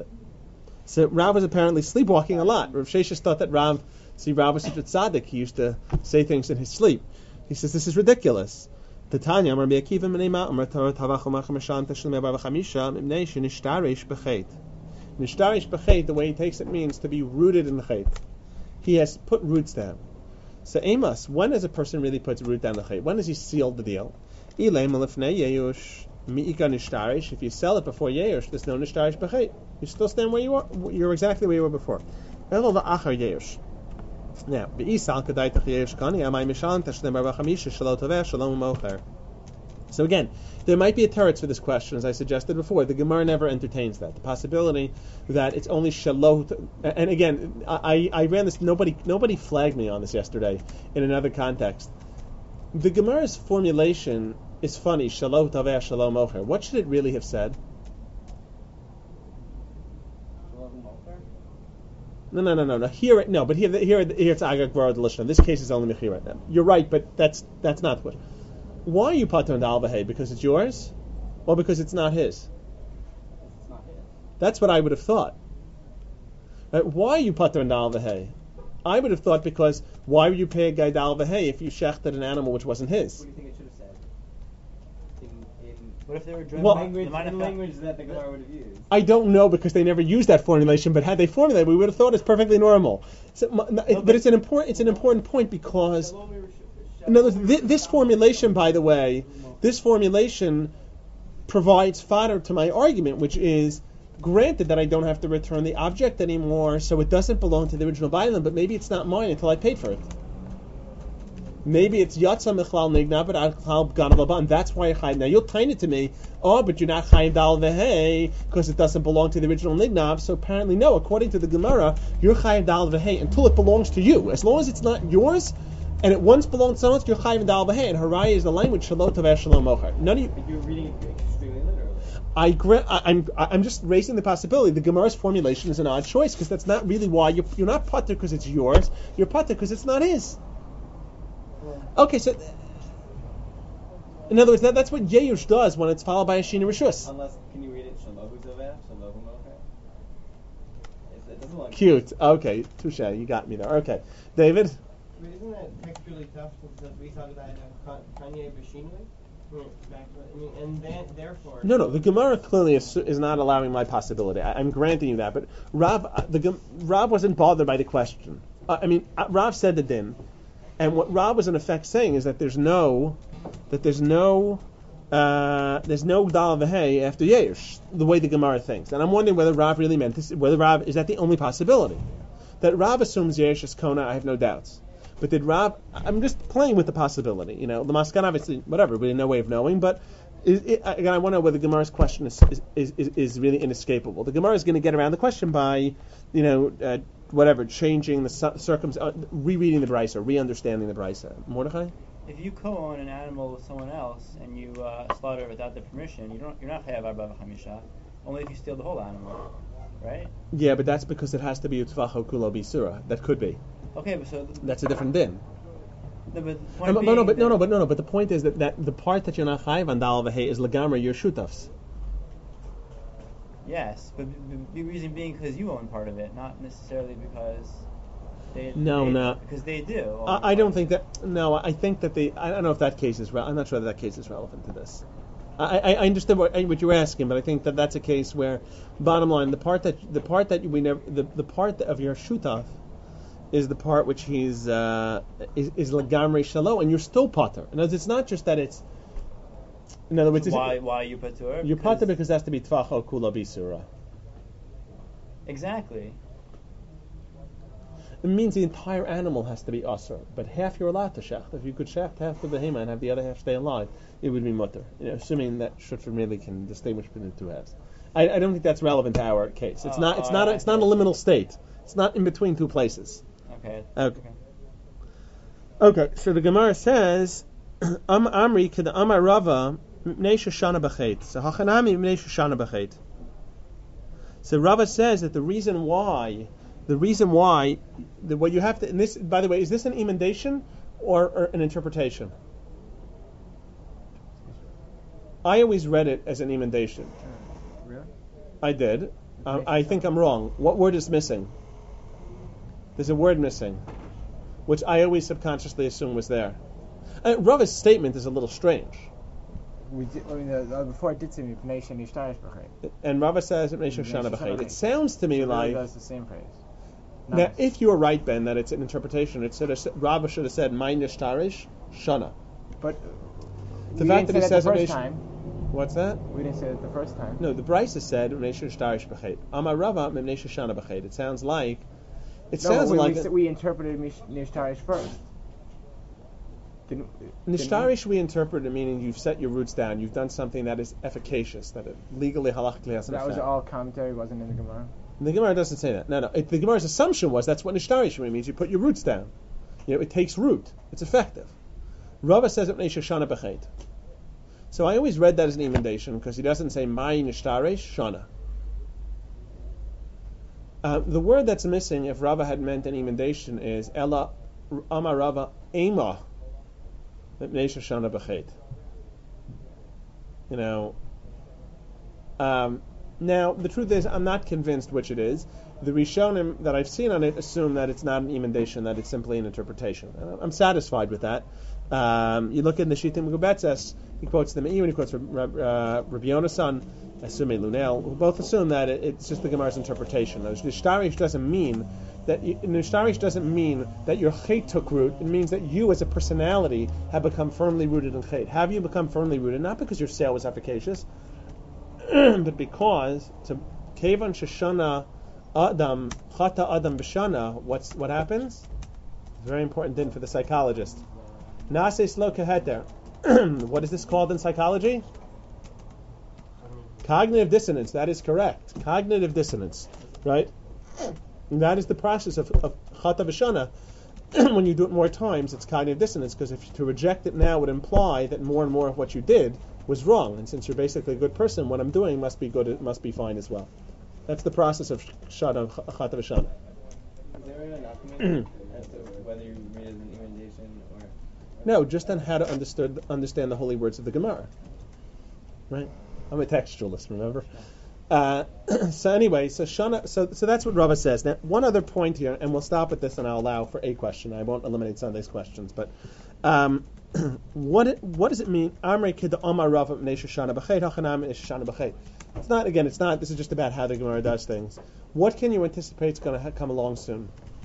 So Rav was apparently sleepwalking a lot. Rav Sheshes thought that Rav, see, Rav was such a tzaddik, he used to say things in his sleep. He says, this is ridiculous. Tanya, Rabbi Akiva Menema, Amar Torah Tavachom Acham Hashan Tashlim Bar V'chamisha, Mibnei Shenishtarish B'chet. Nishtarish B'chet, the way he takes it, means to be rooted in the chet. He has put roots down. So Amos, when does a person really put root down the chet? When does he seal the deal? If you sell it before Yeush, there's no nishtarish b'chet. You still stand where you are. You're exactly where you were before. Now, so again, there might be a teretz for this question, as I suggested before. The Gemara never entertains that. The possibility that it's only shalot. And again, I, I ran this. Nobody nobody flagged me on this yesterday in another context. The Gemara's formulation is funny. Shalot taveh shalom ocher. What should it really have said? No, no, no, no, no. Here, no. But here, here, here it's agak v'arad l'shna. This case is only mechira. You're right, but that's that's not what. Why are you pater on the al-bahei? Because it's yours, or because it's not his? It's not his. That's what I would have thought. Right? Why are you pater on the al-bahei? I would have thought because why would you pay a guy the al-bahei if you shechted an animal which wasn't his? What do you think it should have said? In, in What if they were the driven Well- language, the minor the fa- language that the Gemara would have used. I don't know because they never used that formulation. But had they formulated, we would have thought it's perfectly normal. So, m- n- it- but it's an important it's an important point because. In other words, thi- this formulation, by the way, this formulation provides fodder to my argument, which is, granted that I don't have to return the object anymore, so it doesn't belong to the original bailam, but maybe it's not mine until I paid for it. Maybe it's yatsa mechlal nigna, but alchal ganav, and that's why I chayv. Now you'll tiny it to me, oh, but you're not chayv dal v'hei because it doesn't belong to the original nignav. So apparently, no. According to the Gemara, you're chayv dal v'hei until it belongs to you. As long as it's not yours. And it once belonged to someone else, you're chayiv dal b'hei. And Haraya is the language shalot taveh shalom mocher. None of you. But you're reading it extremely literally. I gra- I, I'm I'm just raising the possibility. The Gemara's formulation is an odd choice because that's not really why you're you're not pater because it's yours. You're pater because it's not his. Okay, so in other words, that, that's what Yeush does when it's followed by a Shina Rishus. Unless, can you read it shalohu zaveh, shalohu mocher? It doesn't look Cute. Okay, touche. You got me there. Okay, David. But isn't that textually tough since we talk about Kanye Bashinui? I mean, and then, therefore... No, no, the Gemara clearly is, is not allowing my possibility. I, I'm granting you that, but Rav, the Rav wasn't bothered by the question. Uh, I mean, uh, Rav said the din, and what Rav was in effect saying is that there's no, that there's no, uh, there's no dal v'hei after Yeush, the way the Gemara thinks, and I'm wondering whether Rav really meant this. Whether Rav is that the only possibility? That Rav assumes Yeush is Kona, I have no doubts. But did Rav? I'm just playing with the possibility. You know, the Maskan obviously, whatever. We have no way of knowing. But is, it, again, I want to know whether Gemara's question is is, is is really inescapable. The Gemara is going to get around the question by, you know, uh, whatever, changing the circum, uh, rereading the brisa, re-understanding the brisa. Mordechai? If you co-own an animal with someone else and you uh, slaughter it without their permission, you don't. You're not chayav arba v'chamisha. Only if you steal the whole animal, right? Yeah, but that's because it has to be utvacho kulo bisura. That could be. Okay, but so th- that's a different din. No, but no, no, no, but no, no, but no, no. But the point is that, that the part that you're not chayav on dal v'hei is legamra your shutafs. Yes, but the reason being because you own part of it, not necessarily because they. No, they, no. Because they do. I, I don't think that. No, I think that they. I don't know if that case is. Re- I'm not sure that that case is relevant to this. I, I, I understand what, what you're asking, but I think that that's a case where, bottom line, the part that the part that we never the, the part of your shutaf is the part which he's uh, is, is legamrei shalo, and you're still potter. In other words, it's not just that it's. In other words, so why why you patur? You're potter because it has to be tvacho kula bisura. Exactly. It means the entire animal has to be asur, but half you're allowed to shecht. If you could shecht half the behema and have the other half stay alive, it would be mutter. You know, assuming that Shutford really can distinguish between the two halves. I, I don't think that's relevant to our case. It's oh, not. It's oh, not. I A, it's not a liminal state. It's not in between two places. Okay. Okay. Okay. So the Gemara says, "Am Amri ked Amar Rava mipnei shoshana b'chet." So hachanami mipnei shoshana b'chet. So Rava says that the reason why, the reason why, the, what you have to, and this, by the way, is this an emendation or, or an interpretation? I always read it as an emendation. Really? I did. Um, I think I'm wrong. What word is missing? There's a word missing, which I always subconsciously assume was there. Uh, Rava's statement is a little strange. We did, I mean, uh, before I did say Mipnei Shenishtayish B'chet. And Rava says Mipnei Shoshana B'chet. It sounds to me so like that's the same phrase. Now, Nice. if you're right, Ben, that it's an interpretation, it should have, Rava should have said Mein Nishtarish Shana. But The we fact didn't that he say that says the Mipnei first Sh- time. What's that? We didn't say that the first time. No, the Brisa said Mipnei Nishtarish B'chet. Amar Rava Mipnei Shoshana B'chet. It sounds like it no, sounds we, like we, a, we interpreted Mish- Nishtarish first. Didn't, Nishtarish we interpret it meaning you've set your roots down, you've done something that is efficacious, that it legally halachically has an That was effect. all commentary, wasn't in the Gemara. The Gemara doesn't say that. No, no. It, the Gemara's assumption was that's what Nishtarish means. You put your roots down. You know, it takes root. It's effective. Rava says it Mipnei Shoshana B'chet. So I always read that as an emendation because he doesn't say Mai Nishtarish Shana. Uh, the word that's missing, if Rava had meant an emendation, is Ella Amar Rava Ema Mipnei Shoshana B'chet. You know. Um, now the truth is, I'm not convinced which it is. The Rishonim that I've seen on it assume that it's not an emendation, that it's simply an interpretation. Uh, I'm satisfied with that. Um, you look in the Shittim Gubetzes, he quotes the Me'im, he quotes Rab, uh, Rabbi Yonasan, Asume Lunel, who both assume that it, it's just the Gemara's interpretation. Nishtarish doesn't mean that Nishtarish doesn't mean that your Chet took root. It means that you, as a personality, have become firmly rooted in Chet. Have you become firmly rooted? Not because your sale was efficacious, but because to Kevan Shoshana Adam Chata Adam B'Shana. What's what happens? Very important thing for the psychologist. Nases lo keheter. What is this called in psychology? Cognitive dissonance. That is correct. Cognitive dissonance, right? And that is the process of, of chata v'shana. When you do it more times, it's cognitive dissonance, because if to reject it now would imply that more and more of what you did was wrong, and since you're basically a good person, what I'm doing must be good. It must be fine as well. That's the process of shana chata v'shana. Is there an argument as to whether you read it as an emendation or? No, just on how to understood, understand the holy words of the Gemara. Right? I'm a textualist, remember? Uh, so anyway, so Shana, so so that's what Rava says. Now, one other point here, and we'll stop at this, and I'll allow for a question. I won't eliminate Sunday's questions, but um, what what does it mean? Amrei kid Amar Rava Mipnei Shoshana B'chet Hachanam Mipnei Shoshana B'chet. It's not again. It's not. This is just about how the Gemara does things. What can you anticipate is going to ha- come along soon?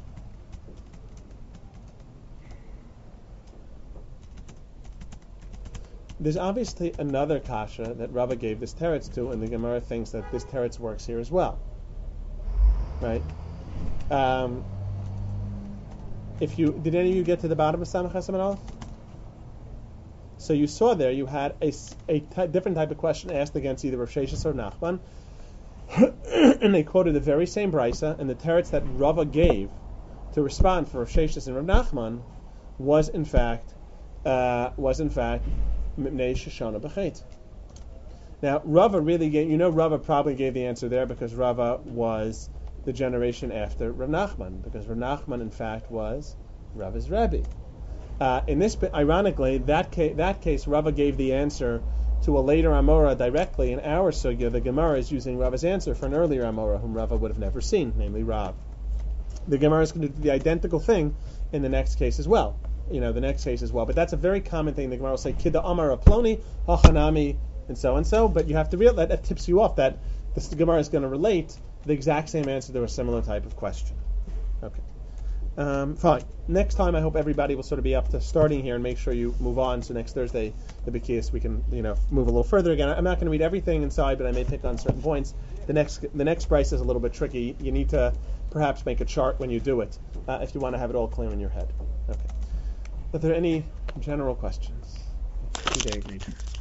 There's obviously another kasha that Rava gave this teretz to, and the Gemara thinks that this teretz works here as well. Right? Um, if you did any of you get to the bottom of Samach Chesed Aleph? So you saw there you had a, a ty- different type of question asked against either Rav Sheshes or Nachman, and they quoted the very same brisa, and the teretz that Rava gave to respond for Rav Sheshes and Rav Nachman was in fact uh, was in fact Mipnei Shoshana B'Chet. Now Rava really gave, you know Rava probably gave the answer there because Rava was the generation after Rav Nachman, because Rav Nachman in fact was Rava's Rebbe. Uh, in this, ironically, that case, that case, Rava gave the answer to a later Amora directly. In our sugya, the Gemara is using Rava's answer for an earlier Amora whom Rava would have never seen, namely Rav. The Gemara is going to do the identical thing in the next case as well. You know, the next case as well. But that's a very common thing. The Gemara will say, Kida Amar Ploni, Hachanami, and so and so. But you have to realize that, that tips you off that this, the Gemara is going to relate the exact same answer to a similar type of question. Okay. Um, fine. Next time, I hope everybody will sort of be up to starting here and make sure you move on. So next Thursday, the B'kiyas, we can, you know, move a little further again. I'm not going to read everything inside, but I may pick on certain points. The next, the next price is a little bit tricky. You need to perhaps make a chart when you do it, uh, if you want to have it all clear in your head. Okay. Are there any general questions? Okay, agreed.